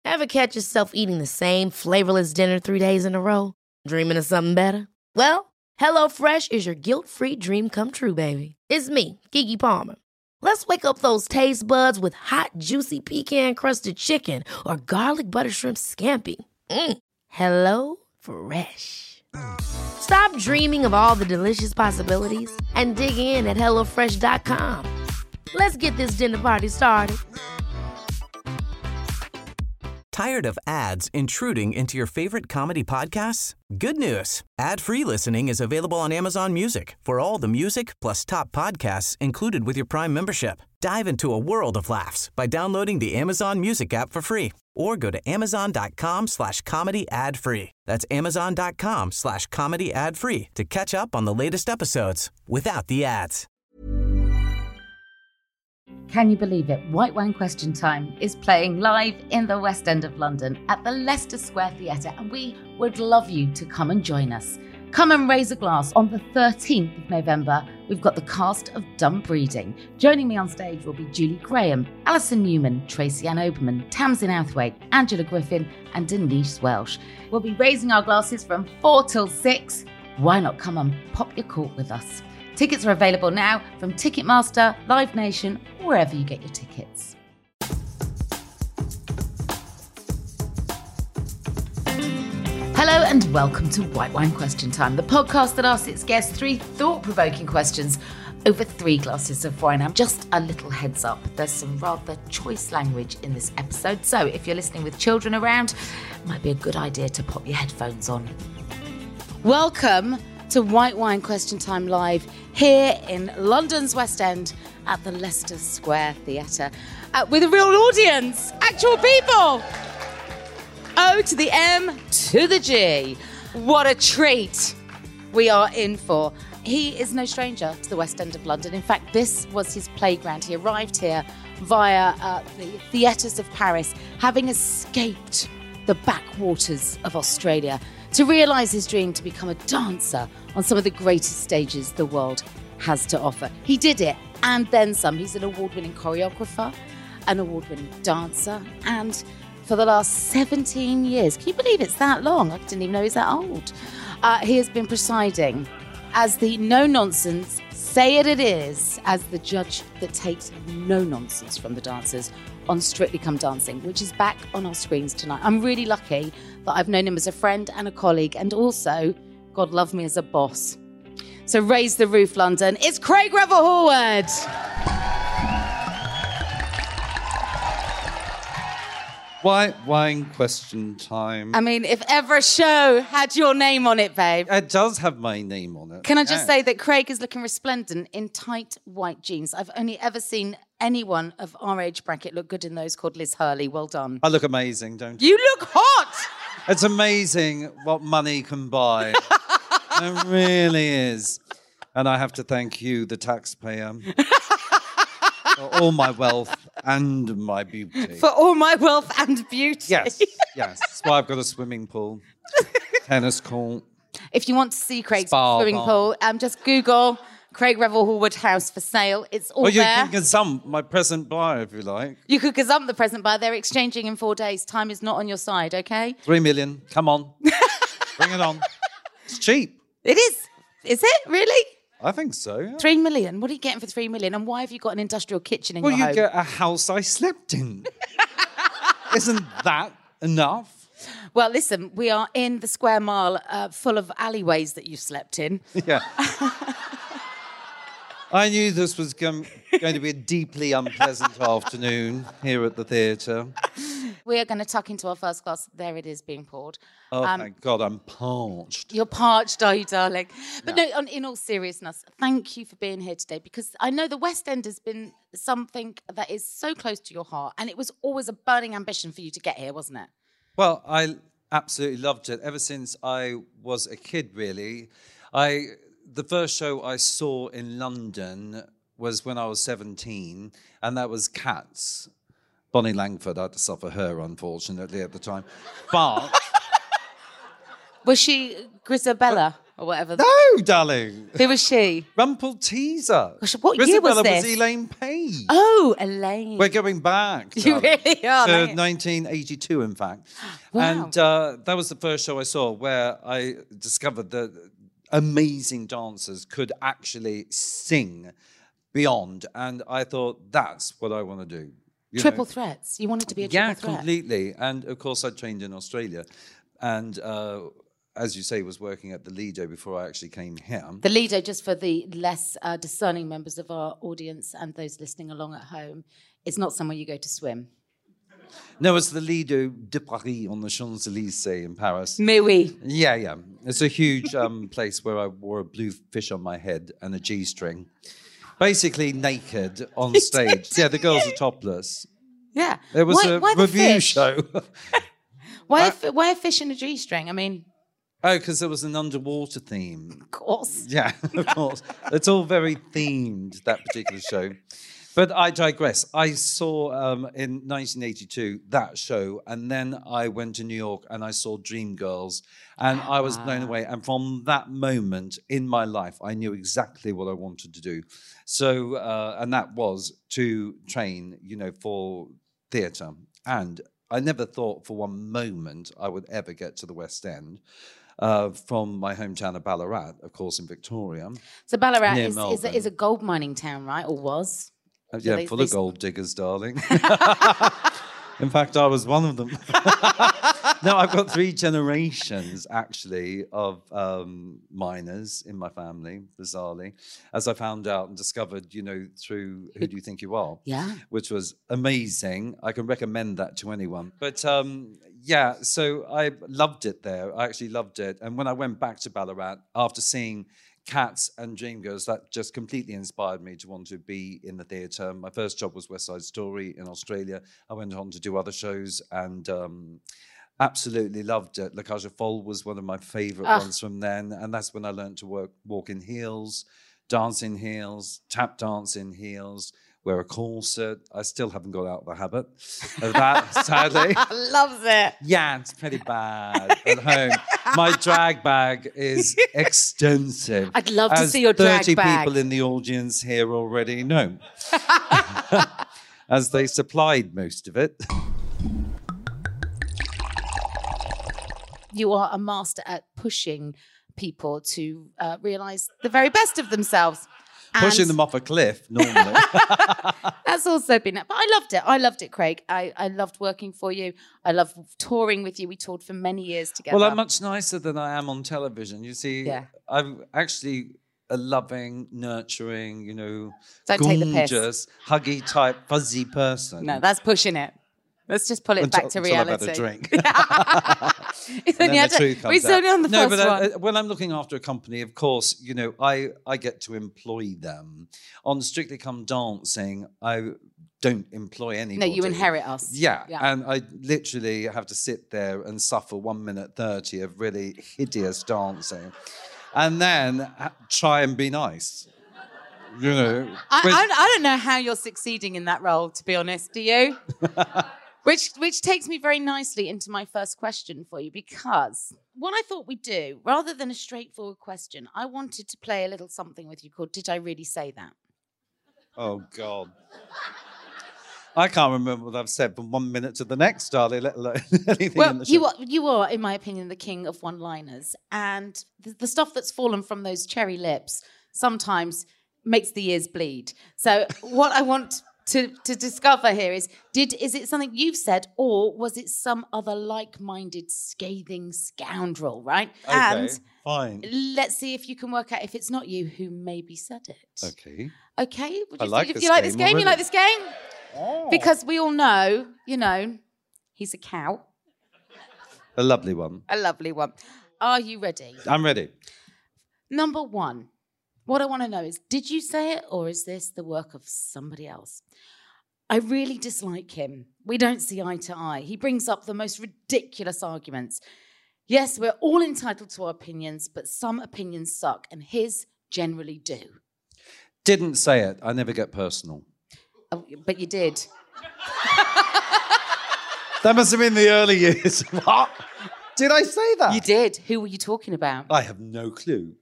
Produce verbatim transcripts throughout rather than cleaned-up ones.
Ever catch yourself eating the same flavorless dinner three days in a row? Dreaming of something better? Well, HelloFresh is your guilt-free dream come true, baby. It's me, Keke Palmer. Let's wake up those taste buds with hot, juicy pecan-crusted chicken or garlic butter shrimp scampi. Mm. Hello Fresh. Stop dreaming of all the delicious possibilities and dig in at hello fresh dot com. Let's get this dinner party started. Tired of ads intruding into your favorite comedy podcasts? Good news. Ad-free listening is available on Amazon Music for all the music plus top podcasts included with your Prime membership. Dive into a world of laughs by downloading the Amazon Music app for free or go to amazon.com slash comedy ad free. That's amazon.com slash comedy ad free to catch up on the latest episodes without the ads. Can you believe it? White Wine Question Time is playing live in the West End of London at the Leicester Square Theatre, and we would love you to come and join us. Come and raise a glass. On the thirteenth of November, we've got the cast of Dumb Breeding. Joining me on stage will be Julie Graham, Alison Newman, Tracy Ann Oberman, Tamsin Outhwaite, Angela Griffin and Denise Welsh. We'll be raising our glasses from four till six. Why not come and pop your cork with us? Tickets are available now from Ticketmaster, Live Nation, or wherever you get your tickets. Hello and welcome to White Wine Question Time, the podcast that asks its guests three thought-provoking questions over three glasses of wine. And just a little heads up, there's some rather choice language in this episode, so if you're listening with children around, it might be a good idea to pop your headphones on. Welcome to White Wine Question Time live here in London's West End at the Leicester Square Theatre uh, with a real audience, actual people. O to the M to the G. What a treat we are in for. He is no stranger to the West End of London. In fact, this was his playground. He arrived here via uh, the theatres of Paris, having escaped the backwaters of Australia to realise his dream to become a dancer on some of the greatest stages the world has to offer. He did it, and then some. He's an award-winning choreographer, an award-winning dancer, and for the last seventeen years, can you believe it's that long? I didn't even know he's that old. Uh, he has been presiding as the no-nonsense, say it it is, as the judge that takes no nonsense from the dancers on Strictly Come Dancing, which is back on our screens tonight. I'm really lucky that I've known him as a friend and a colleague, and also, God love me, as a boss. So raise the roof, London. It's Craig Revel-Horwood. White Wine Question Time. I mean, if ever a show had your name on it, babe. It does have my name on it. Can I just yeah. say that Craig is looking resplendent in tight white jeans. I've only ever seen anyone of our age bracket look good in those called Liz Hurley. Well done. I look amazing, don't you? You look hot! It's amazing what money can buy. It really is. And I have to thank you, the taxpayer, for all my wealth and my beauty. For all my wealth and beauty. Yes, yes. That's why I've got a swimming pool, tennis court. If you want to see Craig's Spa swimming bar. pool, um, just Google Craig Revel-Horwood House for sale. It's all Or you there. can consult my present buyer if you like. You could gazump the present buyer. They're exchanging in four days. Time is not on your side, okay? Three million. Come on. Bring it on. It's cheap. It is. Is it? Really? I think so. Yeah. Three million? What are you getting for three million? And why have you got an industrial kitchen in Well, your you home? get a house I slept in. Isn't that enough? Well, listen, we are in the square mile uh, full of alleyways that you slept in. Yeah. I knew this was com- going to be a deeply unpleasant afternoon here at the theatre. We are going to tuck into our first glass. There it is being poured. Oh, Um, thank God, I'm parched. You're parched, are you, darling? But no, on, in all seriousness, thank you for being here today, because I know the West End has been something that is so close to your heart, and it was always a burning ambition for you to get here, wasn't it? Well, I absolutely loved it. Ever since I was a kid, really. I the first show I saw in London was when I was seventeen, and that was Cats. Bonnie Langford, I had to suffer her, unfortunately, at the time. But... Was she Grisabella? or whatever. No, darling. Who was she? Rumpelteazer. Gosh, what year was Isabella this? was Elaine Page. Oh, Elaine. We're going back. You darling, really are. to mate. nineteen eighty-two, in fact. Wow. And uh, that was the first show I saw where I discovered that amazing dancers could actually sing beyond. And I thought, that's what I want to do. You Triple know? threats. You wanted to be a triple Yeah, threat. completely. And of course, I trained in Australia. And uh, as you say, was working at the Lido before I actually came here. The Lido, just for the less uh, discerning members of our audience and those listening along at home, it's not somewhere you go to swim. No, it's the Lido de Paris on the Champs-Élysées in Paris. Mais oui. Yeah, yeah. It's a huge um, place where I wore a blue fish on my head and a G-string. Basically naked on stage. Yeah, the girls are topless. Yeah. It was why, a why the review fish? show. Why, I- a, fi- why a fish in a G-string? I mean, Oh, because there was an underwater theme. of course. Yeah, of course. It's all very themed, that particular show. But I digress. I saw um, in nineteen eighty-two that show, and then I went to New York and I saw Dreamgirls, and I was blown away. And from that moment in my life, I knew exactly what I wanted to do. So, uh, and that was to train, you know, for theatre. And I never thought for one moment I would ever get to the West End. Uh, from my hometown of Ballarat, of course, in Victoria. So Ballarat Near is, is, a, Melbourne. is a gold mining town, right? Or was? Uh, yeah, they- full they of s- gold diggers, darling. In fact, I was one of them. No, I've got three generations, actually, of um, miners in my family, bizarrely, as I found out and discovered, you know, through Who Do You Think You Are? Yeah. Which was amazing. I can recommend that to anyone. But um, yeah, so I loved it there. I actually loved it. And when I went back to Ballarat, after seeing Cats and Dreamgirls, that just completely inspired me to want to be in the theatre. My first job was West Side Story in Australia. I went on to do other shows and um, absolutely loved it. La Cage aux Folles was one of my favourite Ah. ones from then. And that's when I learned to work, walk in heels, dance in heels, tap dance in heels, wear a corset. I still haven't got out of the habit of that, sadly. Loves it. Yeah, it's pretty bad at home. My drag bag is extensive. I'd love to as see your drag thirty bag. people in the audience here already know. As they supplied most of it. You are a master at pushing people to uh, realise the very best of themselves. Pushing And them off a cliff, normally. That's also been it. But I loved it. I loved it, Craig. I, I loved working for you. I loved touring with you. We toured for many years together. Well, I'm much nicer than I am on television. You see, Yeah. I'm actually a loving, nurturing, you know, Don't take the piss. gorgeous, huggy type, fuzzy person. No, that's pushing it. Let's just pull it Until- back to until I've reality. had a drink. It's And only then had the to- truth comes We're out. only on the no, first but one. uh, uh, when I'm looking after a company, of course, you know, I, I get to employ them. On Strictly Come Dancing, I don't employ no, anybody. you inherit us. Yeah, Yeah. and I literally have to sit there and suffer one minute thirty of really hideous dancing, and then ha- try and be nice. You know, I, which- I, I don't know how you're succeeding in that role, to be honest. Do you? which which takes me very nicely into my first question for you, because what I thought we'd do, rather than a straightforward question, I wanted to play a little something with you called "Did I Really Say That?" Oh God. I can't remember what I've said from one minute to the next, darling, let alone anything in Well, the show. you are, you are, in my opinion, the king of one-liners, and the, the stuff that's fallen from those cherry lips sometimes makes the ears bleed. So, what I want to to discover here is: did is it something you've said, or was it some other like-minded, scathing scoundrel? Right? Okay, And fine. let's see if you can work out if it's not you who maybe said it. Okay. Okay? Would I you, like you, this you like this game game? You already. like this game? Because we all know, you know, he's a cow. A lovely one. A lovely one. Are you ready? I'm ready. Number one, what I want to know is, did you say it, or is this the work of somebody else? I really dislike him. We don't see eye to eye. He brings up the most ridiculous arguments. Yes, we're all entitled to our opinions, but some opinions suck, and his generally do. Didn't say it. I never get personal. Oh, but you did. That must have been the early years. What? Did I say that? You did. Who were you talking about? I have no clue.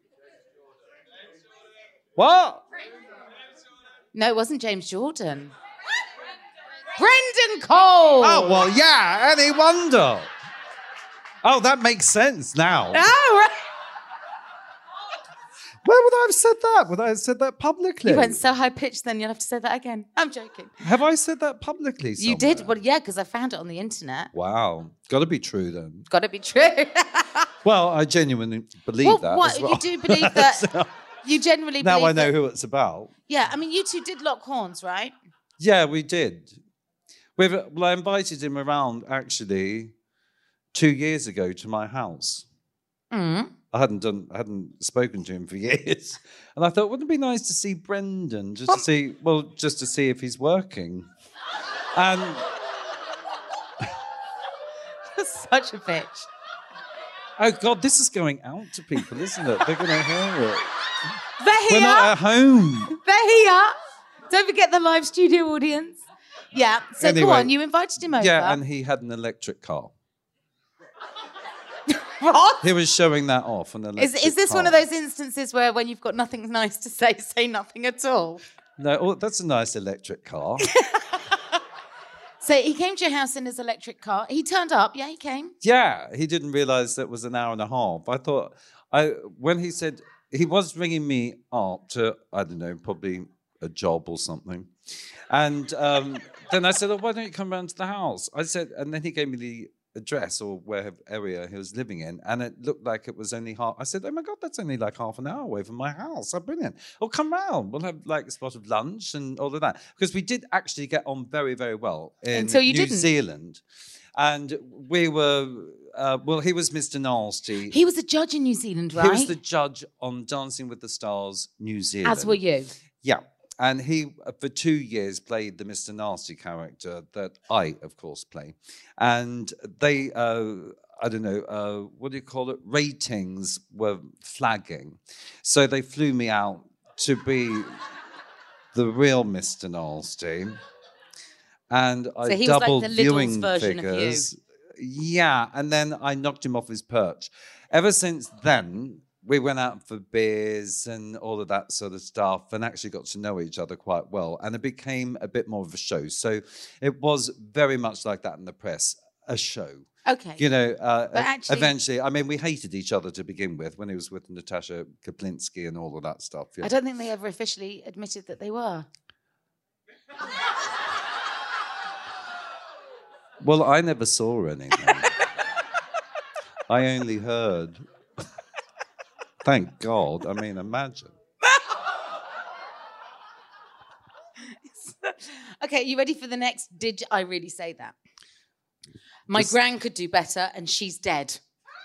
What? No, it wasn't James Jordan. Brendan Cole! Oh, well, yeah, any wonder. Oh, that makes sense now. Oh, right. Where would I have said that? Would I have said that publicly? You went so high-pitched then you'll have to say that again. I'm joking. Have I said that publicly somewhere? You did? Well, yeah, because I found it on the internet. Wow. Got to be true then. Got to be true. Well, I genuinely believe well, that what, as well. You do believe that... So, you generally now believe I know that, who it's about. Yeah, I mean, you two did lock horns, right? Yeah, we did. We've, well, I invited him around, actually, two years ago to my house. Mm. I hadn't done, I hadn't spoken to him for years, and I thought, wouldn't it be nice to see Brendan, just to see, well, just to see if he's working, and Such a bitch. oh God, this is going out to people, isn't it? They're going to hear it. They're We're here. not at home. They're here. Don't forget the live studio audience. Yeah. So Anyway, go on. You invited him over. Yeah, and he had an electric car. What? He was showing that off. An Is, electric is this car. one of those instances where when you've got nothing nice to say, say nothing at all? No, oh, that's a nice electric car. So he came to your house in his electric car. He turned up. Yeah, he came. Yeah, he didn't realise that was an hour and a half. I thought, I when he said, he was ringing me up to, I don't know, probably a job or something. And um, then I said, oh, why don't you come round to the house? I said, and then he gave me the address or wherever area he was living in, and it looked like it was only half. I said, oh my God, that's only like half an hour away from my house. Oh, brilliant. Oh, come round. We'll have like a spot of lunch and all of that. Because we did actually get on very, very well in Until you New didn't. Zealand. And we were, uh, well, he was Mister Nasty. He was a judge in New Zealand, right? He was the judge on Dancing with the Stars, New Zealand. As were you. Yeah. And he, uh, for two years, played the Mister Nasty character that I, of course, play. And they, uh, I don't know, uh, what do you call it? Ratings were flagging. So they flew me out to be the real Mister Nasty. And I So he was like doubled the Lidl's viewing version of you. figures. Yeah, and then I knocked him off his perch. Ever since then, we went out for beers and all of that sort of stuff and actually got to know each other quite well. And it became a bit more of a show. So it was very much like that in the press, a show. Okay. You know, uh, But actually- eventually, I mean, we hated each other to begin with when he was with Natasha Kaplinsky and all of that stuff. Yeah. I don't think they ever officially admitted that they were. Well, I never saw anything. I only heard. Thank God. I mean, imagine. Okay, you ready for the next? Did I really say that? My This- gran could do better, and she's dead.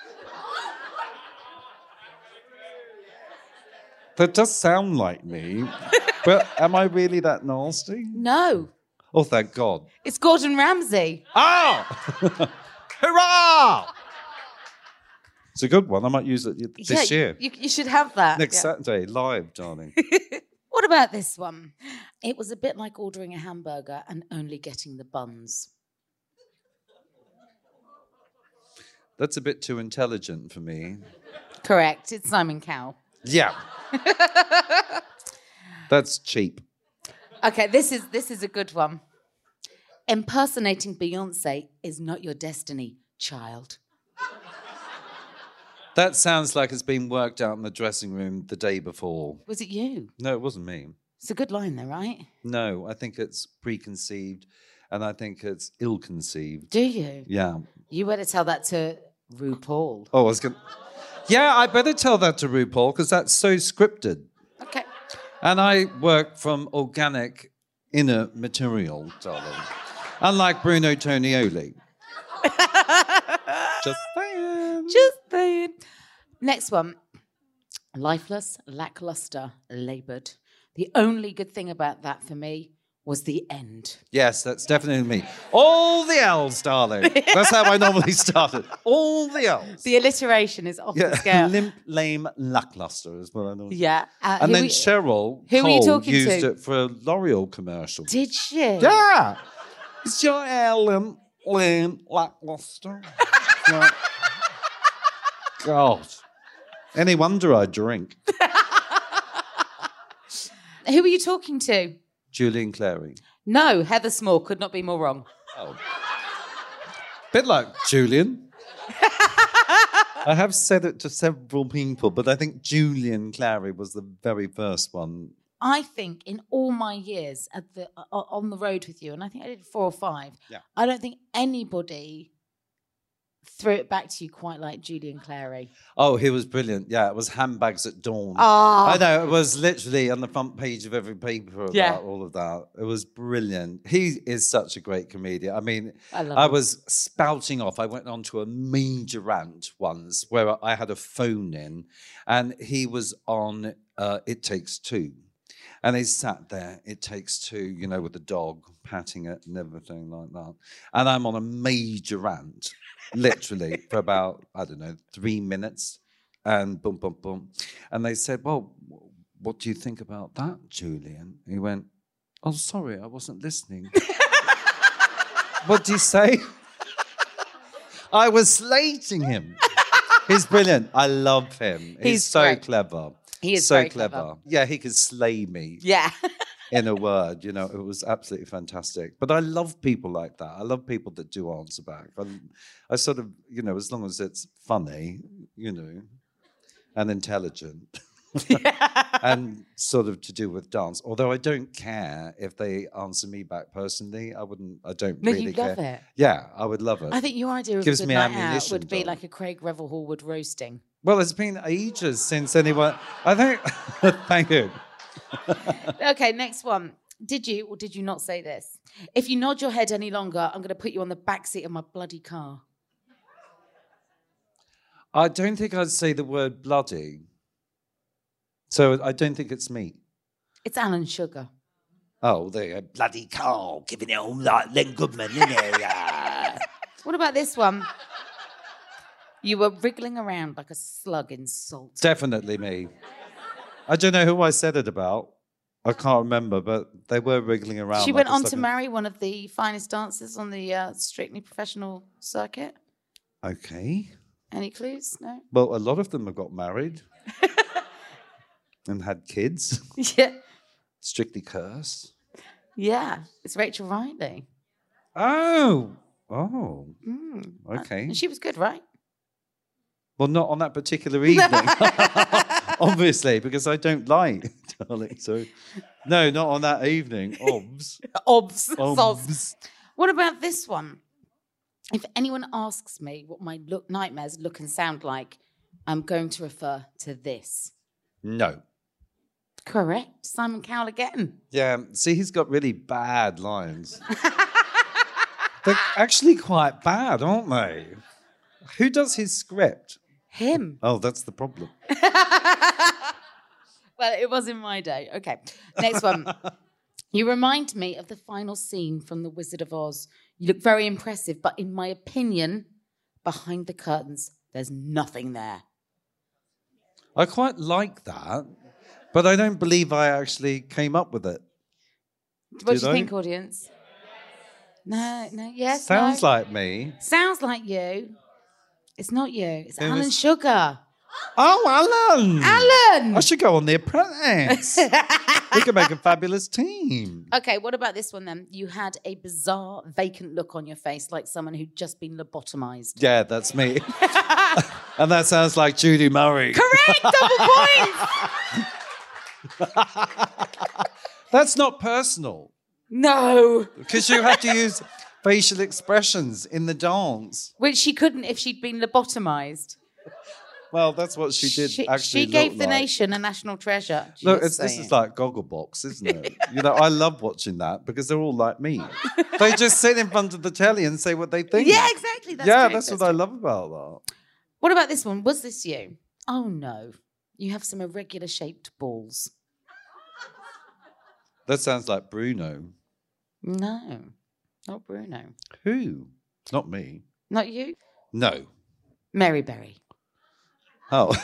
That does sound like me. But am I really that nasty? No, Oh, thank God. it's Gordon Ramsay. Ah! Hurrah! It's a good one. I might use it this yeah, year. You, you should have that. Next Yeah. Saturday, live, darling. What about this one? It was a bit like ordering a hamburger and only getting the buns. That's a bit too intelligent for me. Correct. It's Simon Cowell. Yeah. That's cheap. Okay, this is this is a good one. Impersonating Beyonce is not your destiny, child. That sounds like it's been worked out in the dressing room the day before. Was it you? No, it wasn't me. It's a good line, though, right? No, I think it's preconceived and I think it's ill-conceived. Do you? Yeah. You better tell that to RuPaul. Oh, I was going to... Yeah, I better tell that to RuPaul because that's so scripted. Okay. And I work from organic inner material, darling. Unlike Bruno Tonioli. Just saying. Just saying. Next one. Lifeless, lackluster, laboured. The only good thing about that for me was the end. Yes, that's definitely me. All the L's, darling. That's how I normally started. All the L's. The alliteration is off the Yeah, scale. limp, lame, lackluster is what I normally. Yeah. Uh, And who then we- Cheryl who were you Cole talking used to? it for a L'Oreal commercial. Did she? Yeah. It's your hair limp, lame, lackluster. Yeah. God. Any wonder I drink. Who are you talking to? Julian Clary. No, Heather Small. Could not be more wrong. Oh. Bit like Julian. I have said it to several people, but I think Julian Clary was the very first one. I think in all my years at the uh, on the road with you, and I think I did four or five, Yeah. I don't think anybody threw it back to you quite like Julian Clary. Oh, he was brilliant. Yeah, it was Handbags at Dawn. Oh. I know, it was literally on the front page of every paper about Yeah. all of that. It was brilliant. He is such a great comedian. I mean, I love I him. was spouting off. I went on to a major rant once where I had a phone in and he was on uh, It Takes Two. And he sat there, It Takes Two, you know, with the dog, patting it and everything like that. And I'm on a major rant, literally, for about, I don't know, three minutes. And boom, boom, boom. And they said, well, what do you think about that, Julian? He went, oh, sorry, I wasn't listening. What do you say? I was slating him. He's brilliant. I love him. He's, He's so great. clever. He is so very clever. clever. Yeah, he could slay me Yeah. in a word. You know, it was absolutely fantastic. But I love people like that. I love people that do answer back. I, I sort of, you know, as long as it's funny, you know, and intelligent. And sort of to do with dance. Although I don't care if they answer me back personally. I wouldn't, I don't No, really you care. love it. Yeah, I would love it. I think your idea of Gives a good me night out ammunition, would be darling. like a Craig Revel Hallwood roasting. Well, it's been ages since anyone, I think, thank you. Okay, next one. Did you or did you not say this? If you nod your head any longer, I'm going to put you on the back seat of my bloody car. I don't think I'd say the word bloody. So I don't think it's me. It's Alan Sugar. Oh, there you go. Bloody Carl, giving it all like Len Goodman, isn't it? Yeah. What about this one? You were wriggling around like a slug in salt. Definitely me. I don't know who I said it about. I can't remember, but they were wriggling around. She like went a on slug to in- marry one of the finest dancers on the uh, Strictly Professional circuit. Okay. Any clues? No? Well, a lot of them have got married and had kids. Yeah. Strictly Curse. Yeah. It's Rachel Riley. Oh. Oh. Mm. Okay. And she was good, right? Well, not on that particular evening, obviously, because I don't lie, darling. So, no, not on that evening. Obs. Obs. Obs. What about this one? If anyone asks me what my look, nightmares look and sound like, I'm going to refer to this. No. Correct. Simon Cowell again. Yeah, see, he's got really bad lines. They're actually quite bad, aren't they? Who does his script? Him. Oh, that's the problem. Well, it was in my day. Okay. Next one. You remind me of the final scene from The Wizard of Oz. You look very impressive, but in my opinion, behind the curtains, there's nothing there. I quite like that, but I don't believe I actually came up with it. What Did do you I? think, audience? No, no, yes, Sounds no. like me. Sounds like you. It's not you. It's It Alan was- Sugar. Oh, Alan! Alan! I should go on The Apprentice. We could make a fabulous team. Okay, what about this one then? You had a bizarre, vacant look on your face, like someone who'd just been lobotomized. Yeah, that's me. And that sounds like Judy Murray. Correct, double points. That's not personal, No, because you have to use facial expressions in the dance. which she couldn't if she'd been lobotomized. Well, that's what she did She, actually she gave look the like. nation a national treasure. Look, Just it's, this saying. is like Gogglebox, isn't it? You know, I love watching that because they're all like me. They just sit in front of the telly and say what they think. Yeah, exactly. That's yeah, true, that's, that's what I true. love about that. What about this one? Was this you? Oh no, you have some irregular shaped balls. That sounds like Bruno. No, not Bruno. Who? Not me. Not you? No. Mary Berry. Oh.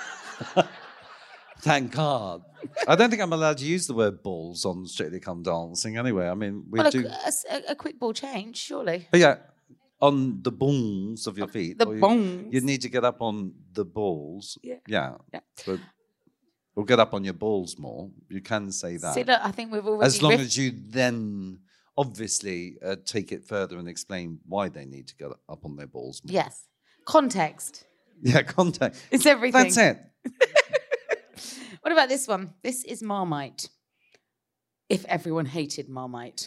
Thank God. I don't think I'm allowed to use the word balls on Strictly Come Dancing anyway. I mean, we Well, do. a, a, a quick ball change, surely. But yeah, on the balls of your feet. The or you, bones. You need to get up on the balls. Yeah. Yeah. Yeah. But, or get up on your balls more. You can say that. See, look, I think we've already... As long riff- as you then obviously uh, take it further and explain why they need to get up on their balls more. Yes. Context. Yeah, context. It's everything. That's it. What about this one? This is Marmite. If everyone hated Marmite.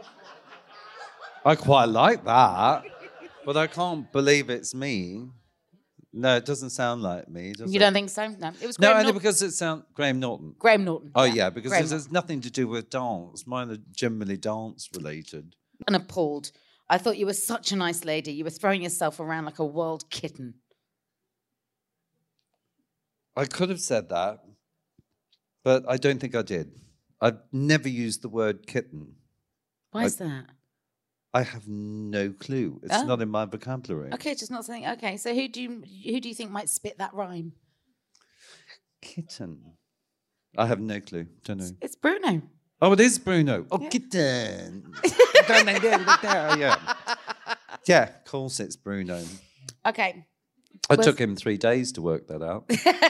I quite like that, but I can't believe it's me. No, it doesn't sound like me, does You it? don't think so? No. It was No, Graham only Norton. because it sounds Graham Norton. Graham Norton. Oh, yeah, because Graham it has nothing to do with dance. Mine are generally dance related. And appalled. I thought you were such a nice lady. You were throwing yourself around like a wild kitten. I could have said that, but I don't think I did. I've never used the word kitten. Why I- is that? I have no clue. It's Oh. not in my vocabulary. Okay, just not something. Okay, so who do you who do you think might spit that rhyme? Kitten. I have no clue. Don't know. It's Bruno. Oh, it is Bruno. Oh, Yeah. kitten. yeah. Yeah, of course it's Bruno. Okay. It Was- took him three days to work that out.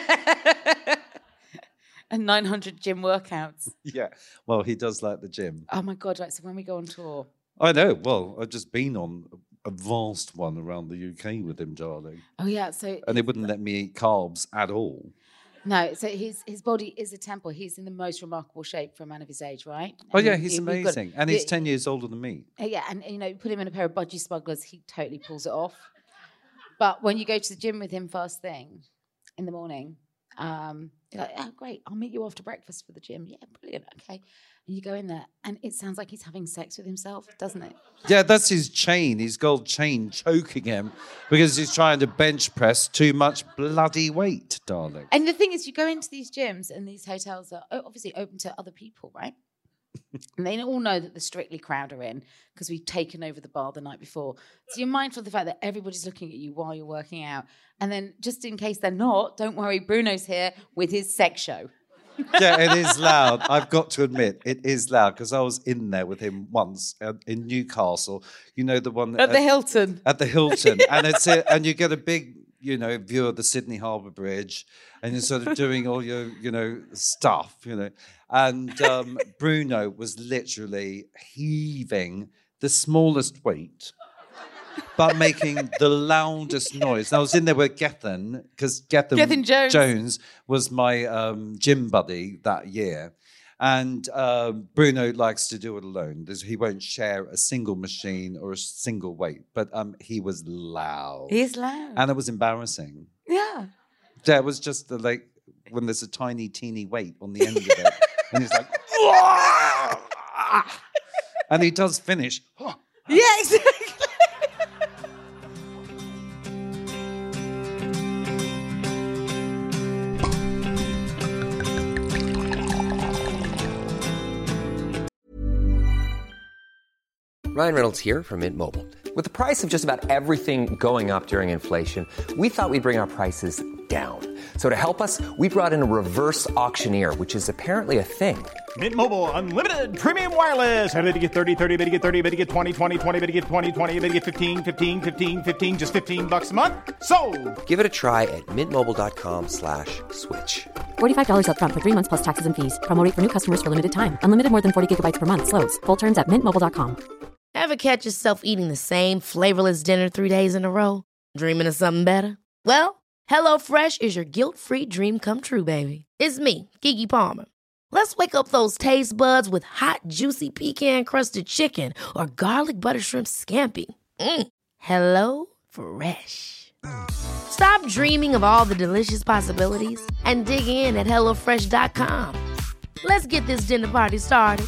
And nine hundred gym workouts. Yeah. Well, he does like the gym. Oh my God, right, so when we go on tour. I know. Well, I've just been on a vast one around the U K with him, darling. Oh yeah, so And they wouldn't let me eat carbs at all. no, so his his body is a temple. He's in the most remarkable shape for a man of his age, right? Oh, And yeah, you- he's you- you've got- amazing. And you- he's ten years older than me. Uh, Yeah, and you know, put him in a pair of budgie smugglers, he totally pulls it off. But when you go to the gym with him first thing in the morning, um, you're like, oh, great, I'll meet you after breakfast for the gym. Yeah, brilliant, okay. And you go in there, and it sounds like he's having sex with himself, doesn't it? Yeah, that's his chain, his gold chain choking him because he's trying to bench press too much bloody weight, darling. And the thing is, you go into these gyms, and these hotels are o- obviously open to other people, right? And they all know that the Strictly crowd are in because we've taken over the bar the night before. So you're mindful of the fact that everybody's looking at you while you're working out. And then just in case they're not, don't worry, Bruno's here with his sex show. Yeah, it is loud. I've got to admit, it is loud because I was in there with him once uh, in Newcastle. You know, the one At the Hilton. At the Hilton, and it's it, and you get a big, you know, view of the Sydney Harbour Bridge, and you're sort of doing all your, you know, stuff, you know. And um, Bruno was literally heaving the smallest weight, but making the loudest noise. And I was in there with Gethin, because Gethin, Gethin Jones. Jones was my um, gym buddy that year. And um, Bruno likes to do it alone. There's, he won't share a single machine or a single weight. But um, he was loud. He's loud. And it was embarrassing. Yeah. Yeah, it was just the, like when there's a tiny, teeny weight on the end of it. And he's like, and he does finish. Yeah, exactly. Ryan Reynolds here from Mint Mobile. With the price of just about everything going up during inflation, we thought we'd bring our prices down. So to help us, we brought in a reverse auctioneer, which is apparently a thing. Mint Mobile Unlimited Premium Wireless. How to get thirty, thirty, how to get thirty, how to get twenty, twenty, twenty, how to get twenty, twenty, how to get fifteen, fifteen, fifteen, fifteen, just fifteen bucks a month? Sold! Give it a try at mintmobile.com slash switch. forty-five dollars up front for three months plus taxes and fees. Promo rate for new customers for limited time. Unlimited more than forty gigabytes per month. Slows full terms at mint mobile dot com. Ever catch yourself eating the same flavorless dinner three days in a row? Dreaming of something better? Well, HelloFresh is your guilt-free dream come true, baby. It's me, Keke Palmer. Let's wake up those taste buds with hot, juicy pecan-crusted chicken or garlic butter shrimp scampi. Mm. Hello Fresh. Stop dreaming of all the delicious possibilities and dig in at hello fresh dot com. Let's get this dinner party started.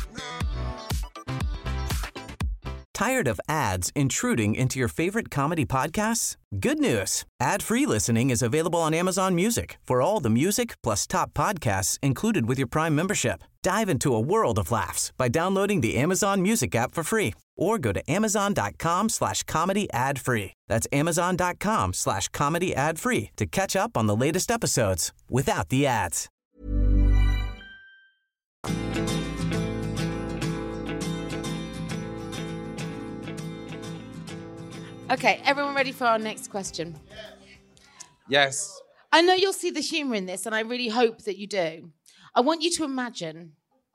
Tired of ads intruding into your favorite comedy podcasts? Good news. Ad-free listening is available on Amazon Music for all the music plus top podcasts included with your Prime membership. Dive into a world of laughs by downloading the Amazon Music app for free or go to amazon.com slash comedy ad free. That's amazon.com slash comedy ad free to catch up on the latest episodes without the ads. Okay, everyone ready for our next question? Yes. I know you'll see the humour in this, and I really hope that you do. I want you to imagine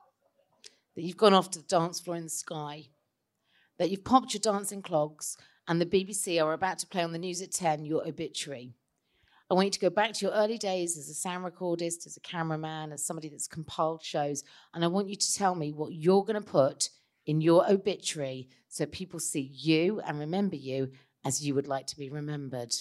that you've gone off to the dance floor in the sky, that you've popped your dancing clogs, and the B B C are about to play on the news at ten your obituary. I want you to go back to your early days as a sound recordist, as a cameraman, as somebody that's compiled shows, and I want you to tell me what you're going to put in your obituary so people see you and remember you as you would like to be remembered.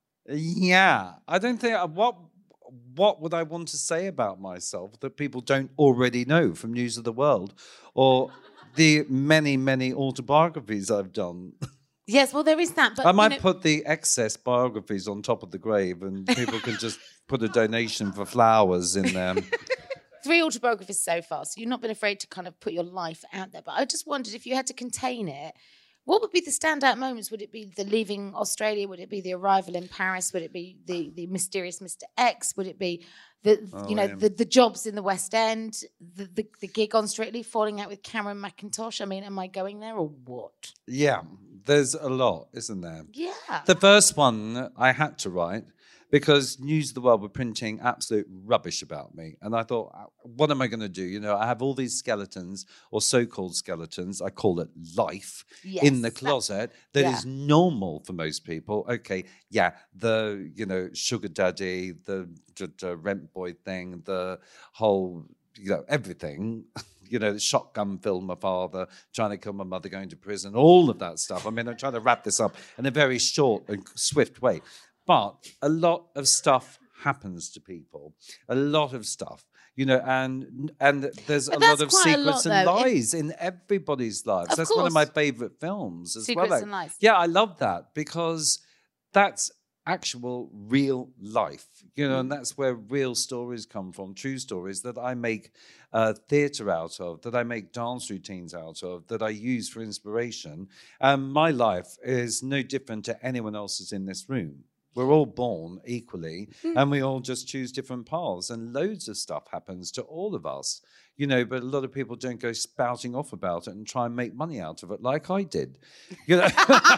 Yeah, I don't think what what would I want to say about myself that people don't already know from News of the World or the many many autobiographies I've done. Yes, well, there is that. But I might you know, put the excess biographies on top of the grave, and people can just put a donation for flowers in there. Three autobiographies so far, so you've not been afraid to kind of put your life out there. But I just wondered if you had to contain it. What would be the standout moments? Would it be the leaving Australia? Would it be the arrival in Paris? Would it be the, the mysterious Mister X? Would it be the Oh, you know yeah. the, the jobs in the West End? The, the the gig on Strictly, falling out with Cameron McIntosh? I mean, am I going there or what? Yeah, there's a lot, isn't there? Yeah. The first one I had to write because News of the World were printing absolute rubbish about me. And I thought, what am I going to do? You know, I have all these skeletons or so-called skeletons. I call it life Yes, in the that- closet that yeah. is normal for most people. Okay, yeah, the, you know, sugar daddy, the, the, the rent boy thing, the whole, you know, everything. You know, the shotgun film my father, trying to kill my mother, going to prison, all of that stuff. I mean, I'm trying to wrap this up in a very short and swift way. But a lot of stuff happens to people. A lot of stuff, you know, and and there's But a lot that's of quite a secrets lot, and though. If- lies in everybody's lives. Of That's one of my course. favourite films as Secrets well. and Lies. Yeah, I love that because that's actual real life, you know, and that's where real stories come from, true stories that I make uh, theatre out of, that I make dance routines out of, that I use for inspiration. And my life is no different to anyone else's in this room. We're all born equally, and we all just choose different paths, and loads of stuff happens to all of us, you know, but a lot of people don't go spouting off about it and try and make money out of it like I did, you know.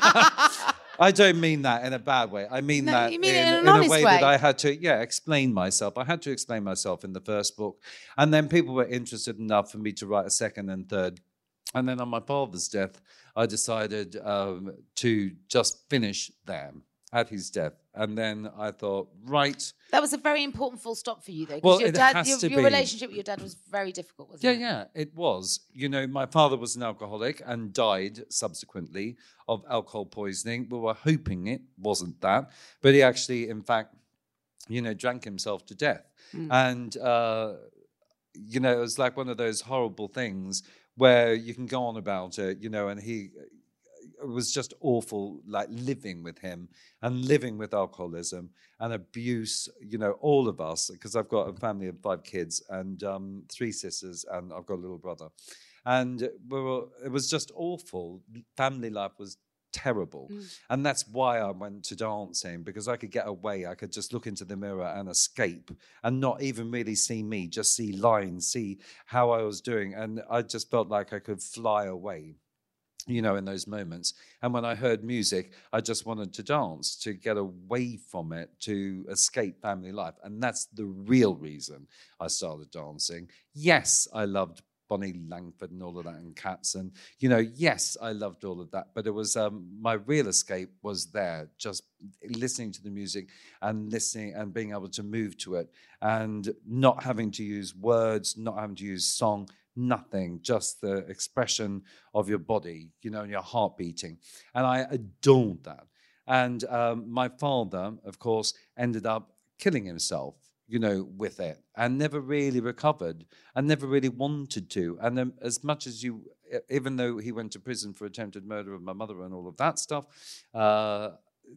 I don't mean that in a bad way. I mean No, that you mean in, it in an in a honest way, way. that I had to, yeah, explain myself. I had to explain myself in the first book. And then people were interested enough for me to write a second and third. And then on my father's death, I decided um, to just finish them at his death. And then I thought, right. That was a very important full stop for you, though. 'cause Well, your it dad, has your, to your be. relationship with your dad was very difficult, wasn't Yeah, it? yeah, it was. You know, my father was an alcoholic and died subsequently of alcohol poisoning. We were hoping it wasn't that, but he actually, in fact, you know, drank himself to death. Mm. And, uh, you know, it was like one of those horrible things where you can go on about it, you know, and he... It was just awful, like living with him and living with alcoholism and abuse, you know, all of us, because I've got a family of five kids and um, three sisters, and I've got a little brother. And we were, it was just awful. Family life was terrible. Mm. And that's why I went to dancing, because I could get away. I could just look into the mirror and escape and not even really see me, just see lines, see how I was doing. And I just felt like I could fly away, you know, in those moments. And when I heard music, I just wanted to dance, to get away from it, to escape family life. And that's the real reason I started dancing. Yes, I loved Bonnie Langford and all of that, and Cats, and, you know, yes, I loved all of that. But it was, um, my real escape was there, just listening to the music and listening and being able to move to it and not having to use words, not having to use song, nothing, just the expression of your body, you know, and your heart beating. And I adored that. And um, my father, of course, ended up killing himself, you know, with it, and never really recovered and never really wanted to. And um, as much as you, even though he went to prison for attempted murder of my mother and all of that stuff, uh,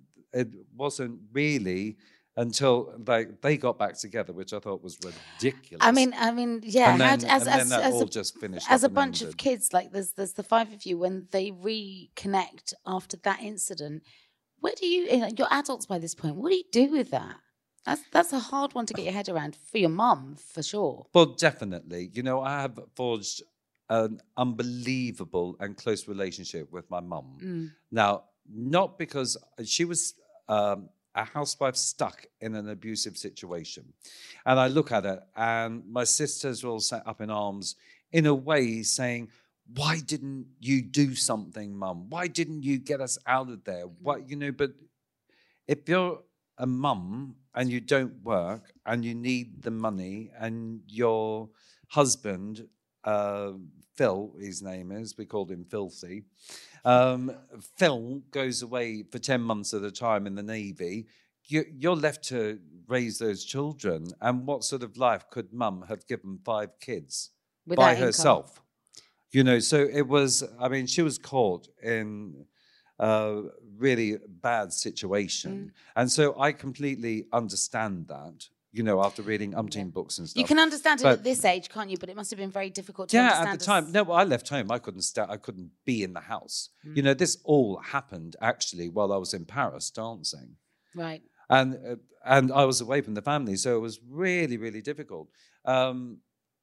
it wasn't really until like they got back together, which I thought was ridiculous. I mean, I mean, yeah. and then, how d- as and then as, that as all a, just finished as up a and bunch of ended. kids, like there's there's the five of you when they reconnect after that incident. Where do you? you know, you're adults by this point. What do you do with that? That's that's a hard one to get your head around for your mum, for sure. Well, definitely. You know, I have forged an unbelievable and close relationship with my mum. Mm. Now, not because she was um, a housewife stuck in an abusive situation. And I look at it, and my sisters were all sat up in arms in a way saying, why didn't you do something, Mum? Why didn't you get us out of there? What, you know, but if you're a mum and you don't work and you need the money and your husband, uh, Phil, his name is, we called him Filthy, um, Phil goes away for ten months at a time in the Navy, you, you're left to raise those children. And what sort of life could mum have given five kids Without by income. herself? You know, so it was, I mean, she was caught in a really bad situation. Mm. And so I completely understand that, you know, after reading umpteen yeah. books and stuff. You can understand it but, at this age, can't you? But it must have been very difficult to yeah, understand. Yeah, at the time. As... No, well, I left home. I couldn't sta- I couldn't be in the house. Mm. You know, this all happened, actually, while I was in Paris dancing. Right. And, uh, and I was away from the family, so it was really, really difficult. Um,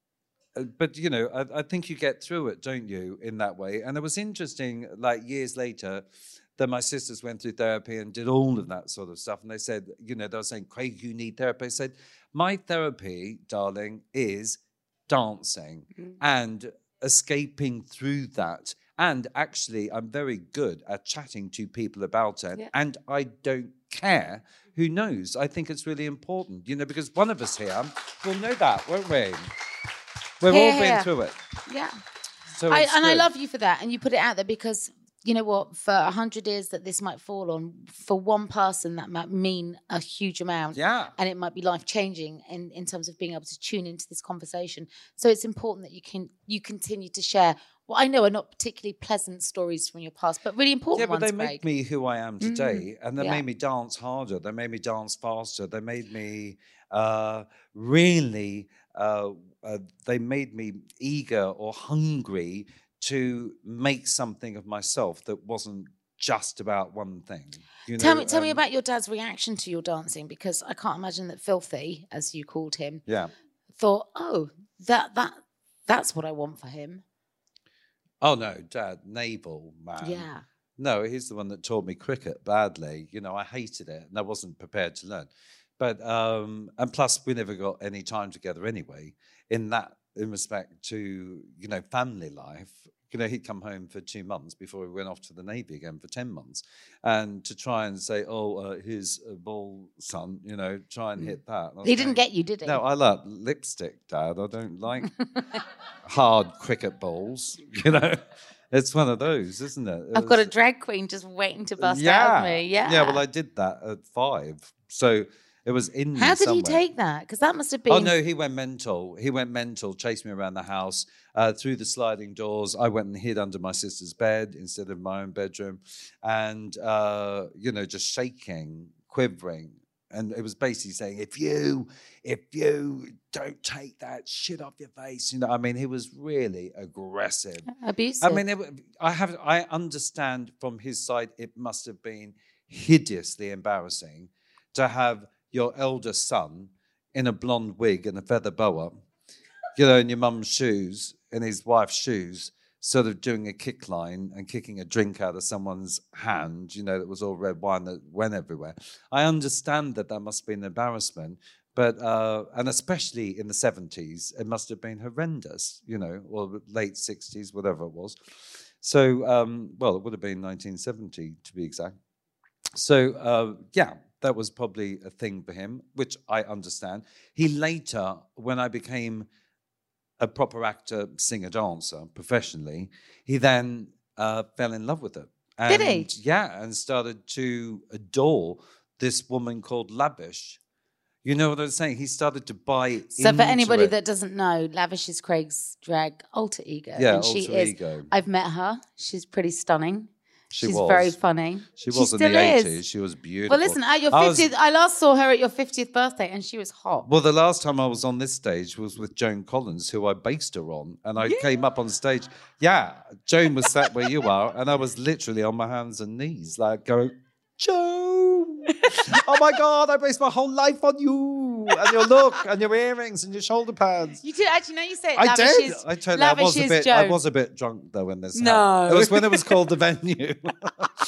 But, you know, I, I think you get through it, don't you, in that way. And it was interesting, like, years later, that my sisters went through therapy and did all of that sort of stuff. And they said, you know, they were saying, Craig, you need therapy. I said, my therapy, darling, is dancing mm. and escaping through that. And actually, I'm very good at chatting to people about it. Yeah. And I don't care. Who knows? I think it's really important, you know, because one of us here will know that, won't we? We've here, all been here. through it. Yeah. So I, it's and good. I love you for that. And you put it out there because, you know what, for a hundred years that this might fall on, for one person that might mean a huge amount. Yeah. And it might be life-changing in, in terms of being able to tune into this conversation. So it's important that you can you continue to share what I know are not particularly pleasant stories from your past, but really important yeah, but ones, they Craig. make me who I am today. Mm. And they yeah. made me dance harder. They made me dance faster. They made me uh, really... Uh, uh, they made me eager or hungry to make something of myself that wasn't just about one thing. You tell know, me, tell um, me about your dad's reaction to your dancing, because I can't imagine that Filthy, as you called him, yeah. thought, "Oh, that that that's what I want for him." Oh no, Dad, naval man. Yeah. No, he's the one that taught me cricket badly. You know, I hated it and I wasn't prepared to learn. But um, and plus, we never got any time together anyway. In that, in respect to you know family life, you know he'd come home for two months before he went off to the Navy again for ten months, and to try and say, "Oh, uh, here's a ball, son," you know, try and hit that. And he didn't going, get you, did he? No, I like lipstick, Dad. I don't like hard cricket balls. You know. It's one of those, isn't it? it I've was, got a drag queen just waiting to bust yeah, out of me. Yeah. Yeah, well, I did that at five. So it was in How me did somewhere. he take that? Because that must have been... Oh, no, he went mental. He went mental, chased me around the house, uh, through the sliding doors. I went and hid under my sister's bed instead of my own bedroom. And, uh, you know, just shaking, quivering. And it was basically saying, if you, if you don't take that shit off your face, you know, I mean, he was really aggressive. Abusive. I mean, it, I have, I understand from his side, it must have been hideously embarrassing to have your eldest son in a blonde wig and a feather boa, you know, in your mum's shoes, in his wife's shoes, sort of doing a kick line and kicking a drink out of someone's hand, you know, that was all red wine that went everywhere. I understand that that must have been an embarrassment, but, uh, and especially in the seventies, it must have been horrendous, you know, or late sixties, whatever it was. So, um, well, it would have been nineteen seventy to be exact. So, uh, yeah, that was probably a thing for him, which I understand. He later, when I became a proper actor, singer, dancer, professionally, he then uh, fell in love with it. And, Did he? Yeah, and started to adore this woman called Lavish. You know what I'm saying? He started to buy So into for anybody it. that doesn't know, Lavish is Craig's drag alter ego. Yeah, and she alter is, ego. I've met her. She's pretty stunning. She She's was. very funny. She was in still the is. eighties. She was beautiful. Well, listen, at your I was- fiftieth, I last saw her at your fiftieth birthday and she was hot. Well, the last time I was on this stage was with Joan Collins, who I based her on, and I yeah. came up on stage. Yeah, Joan was sat where you are, and I was literally on my hands and knees, like going, Joan, oh my God, I based my whole life on you, and your look, and your earrings, and your shoulder pads. You did actually know you say it. I Lavish did. Is, I totally. I was a bit. Joan. I was a bit drunk though when this. No, happened. It was when it was called The Venue.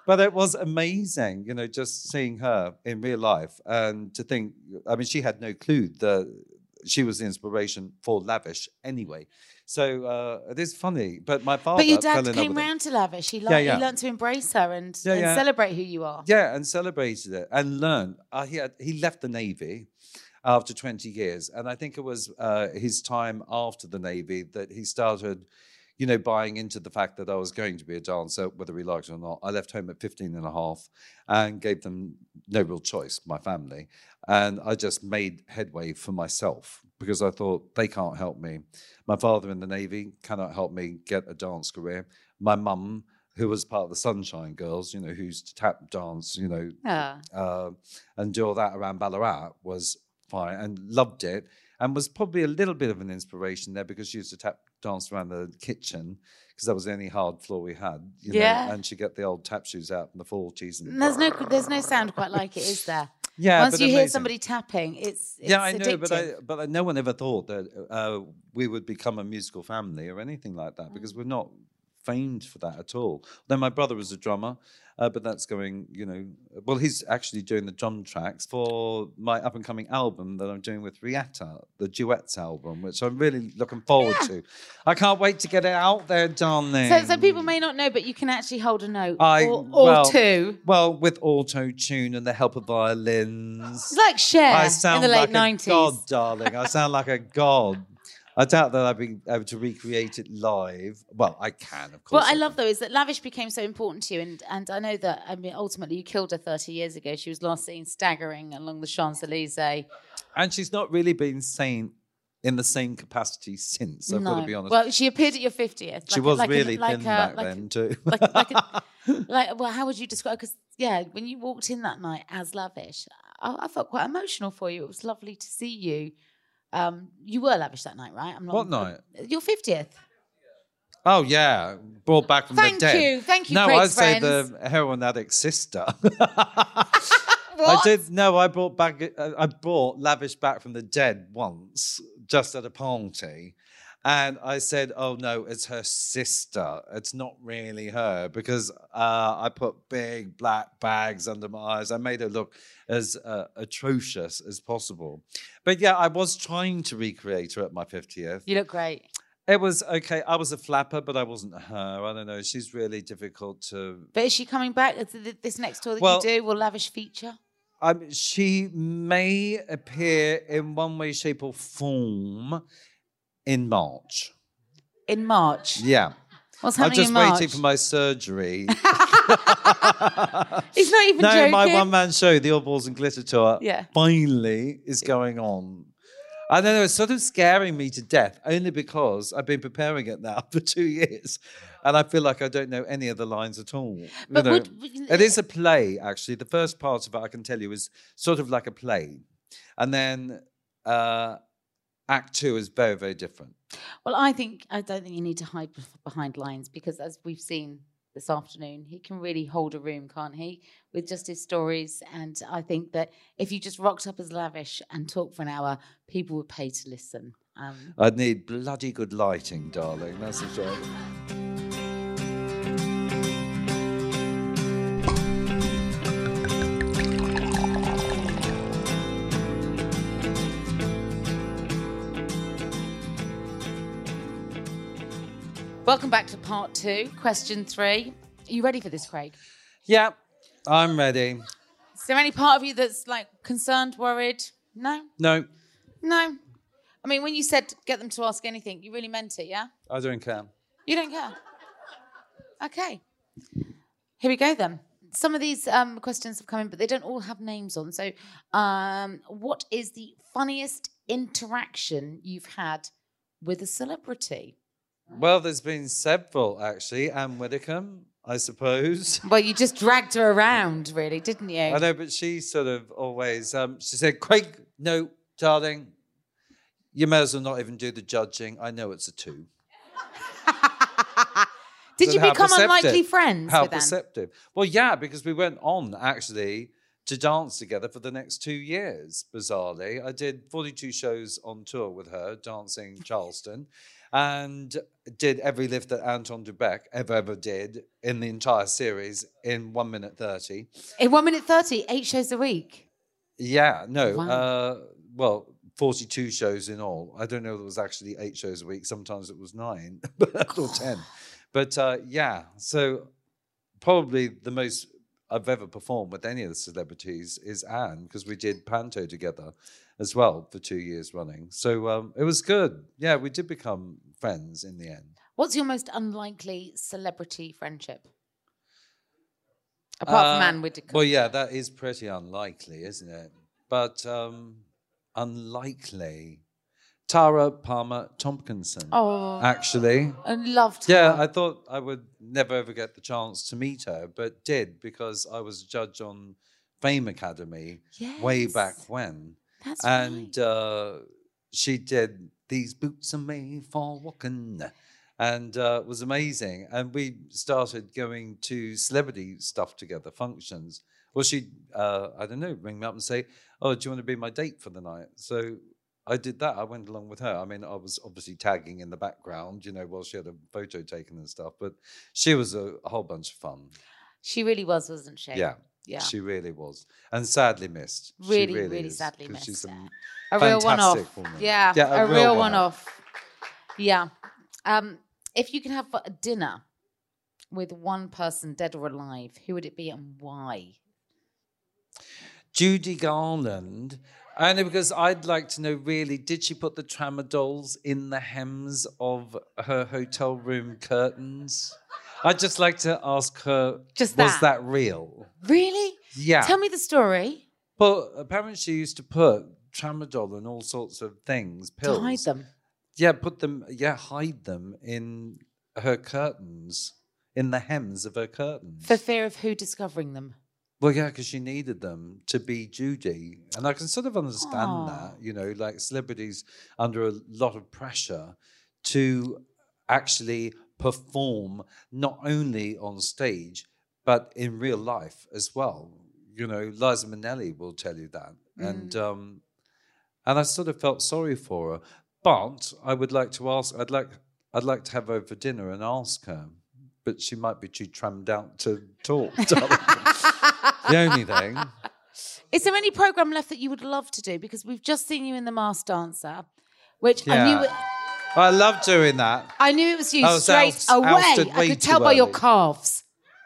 But it was amazing, you know, just seeing her in real life and to think, I mean, she had no clue that she was the inspiration for Lavish anyway. So uh, it is funny. But my father But your fell dad in came love with round to Lavish. He, lo- Yeah, yeah. he learned to embrace her and, Yeah, and yeah. celebrate who you are. Yeah, and celebrated it and learned. Uh, he had, he left the Navy after twenty years. And I think it was uh, his time after the Navy that he started, you know, buying into the fact that I was going to be a dancer, whether he liked it or not. I left home at fifteen and a half and gave them no real choice, my family. And I just made headway for myself because I thought they can't help me. My father in the Navy cannot help me get a dance career. My mum, who was part of the Sunshine Girls, you know, who used to tap dance, you know, Ah. uh, and do all that around Ballarat, was fine and loved it, and was probably a little bit of an inspiration there because she used to tap dance around the kitchen because that was the only hard floor we had, you Yeah. know, and she'd get the old tap shoes out in the forties. And There's no, there's no sound quite like it, is there? Yeah, Once but you hear amazing. somebody tapping, it's, it's yeah, I know, but I, addictive. but no one ever thought that uh, we would become a musical family or anything like that because we're not famed for that at all. Then my brother was a drummer, uh, but that's going, you know, well, he's actually doing the drum tracks for my up and coming album that I'm doing with Rietta, the duets album, which I'm really looking forward to. I can't wait to get it out there, darling. So, so people may not know, but you can actually hold a note I, or, or well, two. Well, with auto tune and the help of violins. It's like Cher I in sound the late like nineties. a god, darling. I sound like a god. I doubt that I'd be able to recreate it live. Well, I can, of course. What I can. love, though, is that Lavish became so important to you. And, and I know that, I mean, ultimately, you killed her thirty years ago. She was last seen staggering along the Champs-Elysees. And she's not really been seen in the same capacity since, I've got to be honest. Well, she appeared at your fiftieth. she like, was like really a, like thin a, back like then, a, too. Like, like, a, like, well, how would you describe? Because, yeah, when you walked in that night as Lavish, I, I felt quite emotional for you. It was lovely to see you. Um, you were Lavish that night, right? I'm not, What night? Your fiftieth. Oh, yeah. Brought back from Thank the dead. you. Thank you, No, Craig's I'd say friends. the heroin addict sister. What? I did. No, I brought back. Uh, I brought Lavish back from the dead once, just at a party, and I said, "Oh no, it's her sister. It's not really her," because uh, I put big black bags under my eyes. I made her look as uh, atrocious as possible. But yeah, I was trying to recreate her at my fiftieth. You look great. It was okay. I was a flapper, but I wasn't her. I don't know. She's really difficult to. But is she coming back? Is th- This next tour that Well- you do will Lavish feature? Um, she may appear in one way, shape, or form in March. In March. Yeah. What's I'm happening just in March? waiting for my surgery. He's not even no, joking. my one-man show, the All Balls and Glitter Tour, Yeah. finally is going on. I don't know, it's sort of scaring me to death, only because I've been preparing it now for two years, and I feel like I don't know any of the lines at all. You But know, would- would- it is a play, actually. The first part of it, I can tell you, is sort of like a play. And then uh, Act Two is very, very different. Well, I think I don't think you need to hide bef- behind lines because, as we've seen this afternoon, he can really hold a room, can't he? With just his stories. And I think that if you just rocked up as Lavish and talked for an hour, people would pay to listen. Um, I'd need bloody good lighting, darling. That's the job. welcome back to part two, question three. Are you ready for this, Craig? Yeah, I'm ready. Is there any part of you that's like concerned, worried? No? No, No. I mean, when you said get them to ask anything, you really meant it, yeah? I don't care. You don't care? Okay. Here we go then. Some of these um, questions have come in, but they don't all have names on. So um, what is the funniest interaction you've had with a celebrity? Well, there's been several, actually. Anne Widdecombe, I suppose. Well, you just dragged her around, really, didn't you? I know, but she sort of always, um, she said, Craig, no, darling, you may as well not even do the judging. I know it's a two. Did So you how become perceptive. unlikely friends How with Anne? perceptive. Well, yeah, because we went on, actually, to dance together for the next two years, bizarrely. I did forty-two shows on tour with her, dancing Charleston, and did every lift that Anton Dubek ever, ever did in the entire series in one minute thirty. In one minute thirty, eight shows a week? Yeah, no. Wow. Uh, well, forty-two shows in all. I don't know if it was actually eight shows a week. Sometimes it was nine or ten. But uh, yeah, so probably the most I've ever performed with any of the celebrities is Anne, because we did Panto together as well for two years running. So um, it was good. Yeah, we did become friends in the end. What's your most unlikely celebrity friendship? Apart uh, from Anne Whitaker. Well, yeah, that is pretty unlikely, isn't it? But um, unlikely. Tara Palmer Tompkinson, oh, actually. I loved her. Yeah, I thought I would never ever get the chance to meet her, but did, because I was a judge on Fame Academy yes. way back when. That's and right. uh, she did These Boots Are Made for Walking, and uh, it was amazing. And we started going to celebrity stuff together, functions. Well, she'd, uh, I don't know, ring me up and say, oh, do you want to be my date for the night? So I did that. I went along with her. I mean, I was obviously tagging in the background, you know, while she had a photo taken and stuff. But she was a, a whole bunch of fun. She really was, wasn't she? Yeah. Yeah. She really was. And sadly missed. Really, she really, really is, sadly missed. She's a, a real one-off. woman. Yeah, yeah, a, a real, real one-off. Yeah. Um, if you could have a dinner with one person, dead or alive, who would it be and why? Judy Garland. Only because I'd like to know, really, did she put the tramadols in the hems of her hotel room curtains? I'd just like to ask her, just was that. that real? Really? Yeah. Tell me the story. Well, apparently she used to put tramadol and all sorts of things, pills. To hide them? Yeah, put them, yeah, hide them in her curtains, in the hems of her curtains. For fear of who discovering them? Well, yeah, because she needed them to be Judy. And I can sort of understand Aww. that, you know, like celebrities under a lot of pressure to actually perform not only on stage, but in real life as well. You know, Liza Minnelli will tell you that. Mm. And um, and I sort of felt sorry for her. But I would like to ask, I'd like, I'd like to have her over dinner and ask her. But she might be too trammed out to talk. The only thing. Is there any programme left that you would love to do? Because we've just seen you in The Masked Dancer, which yeah. I knew... It, I love doing that. I knew it was you I was straight out, away. I could tell by your calves.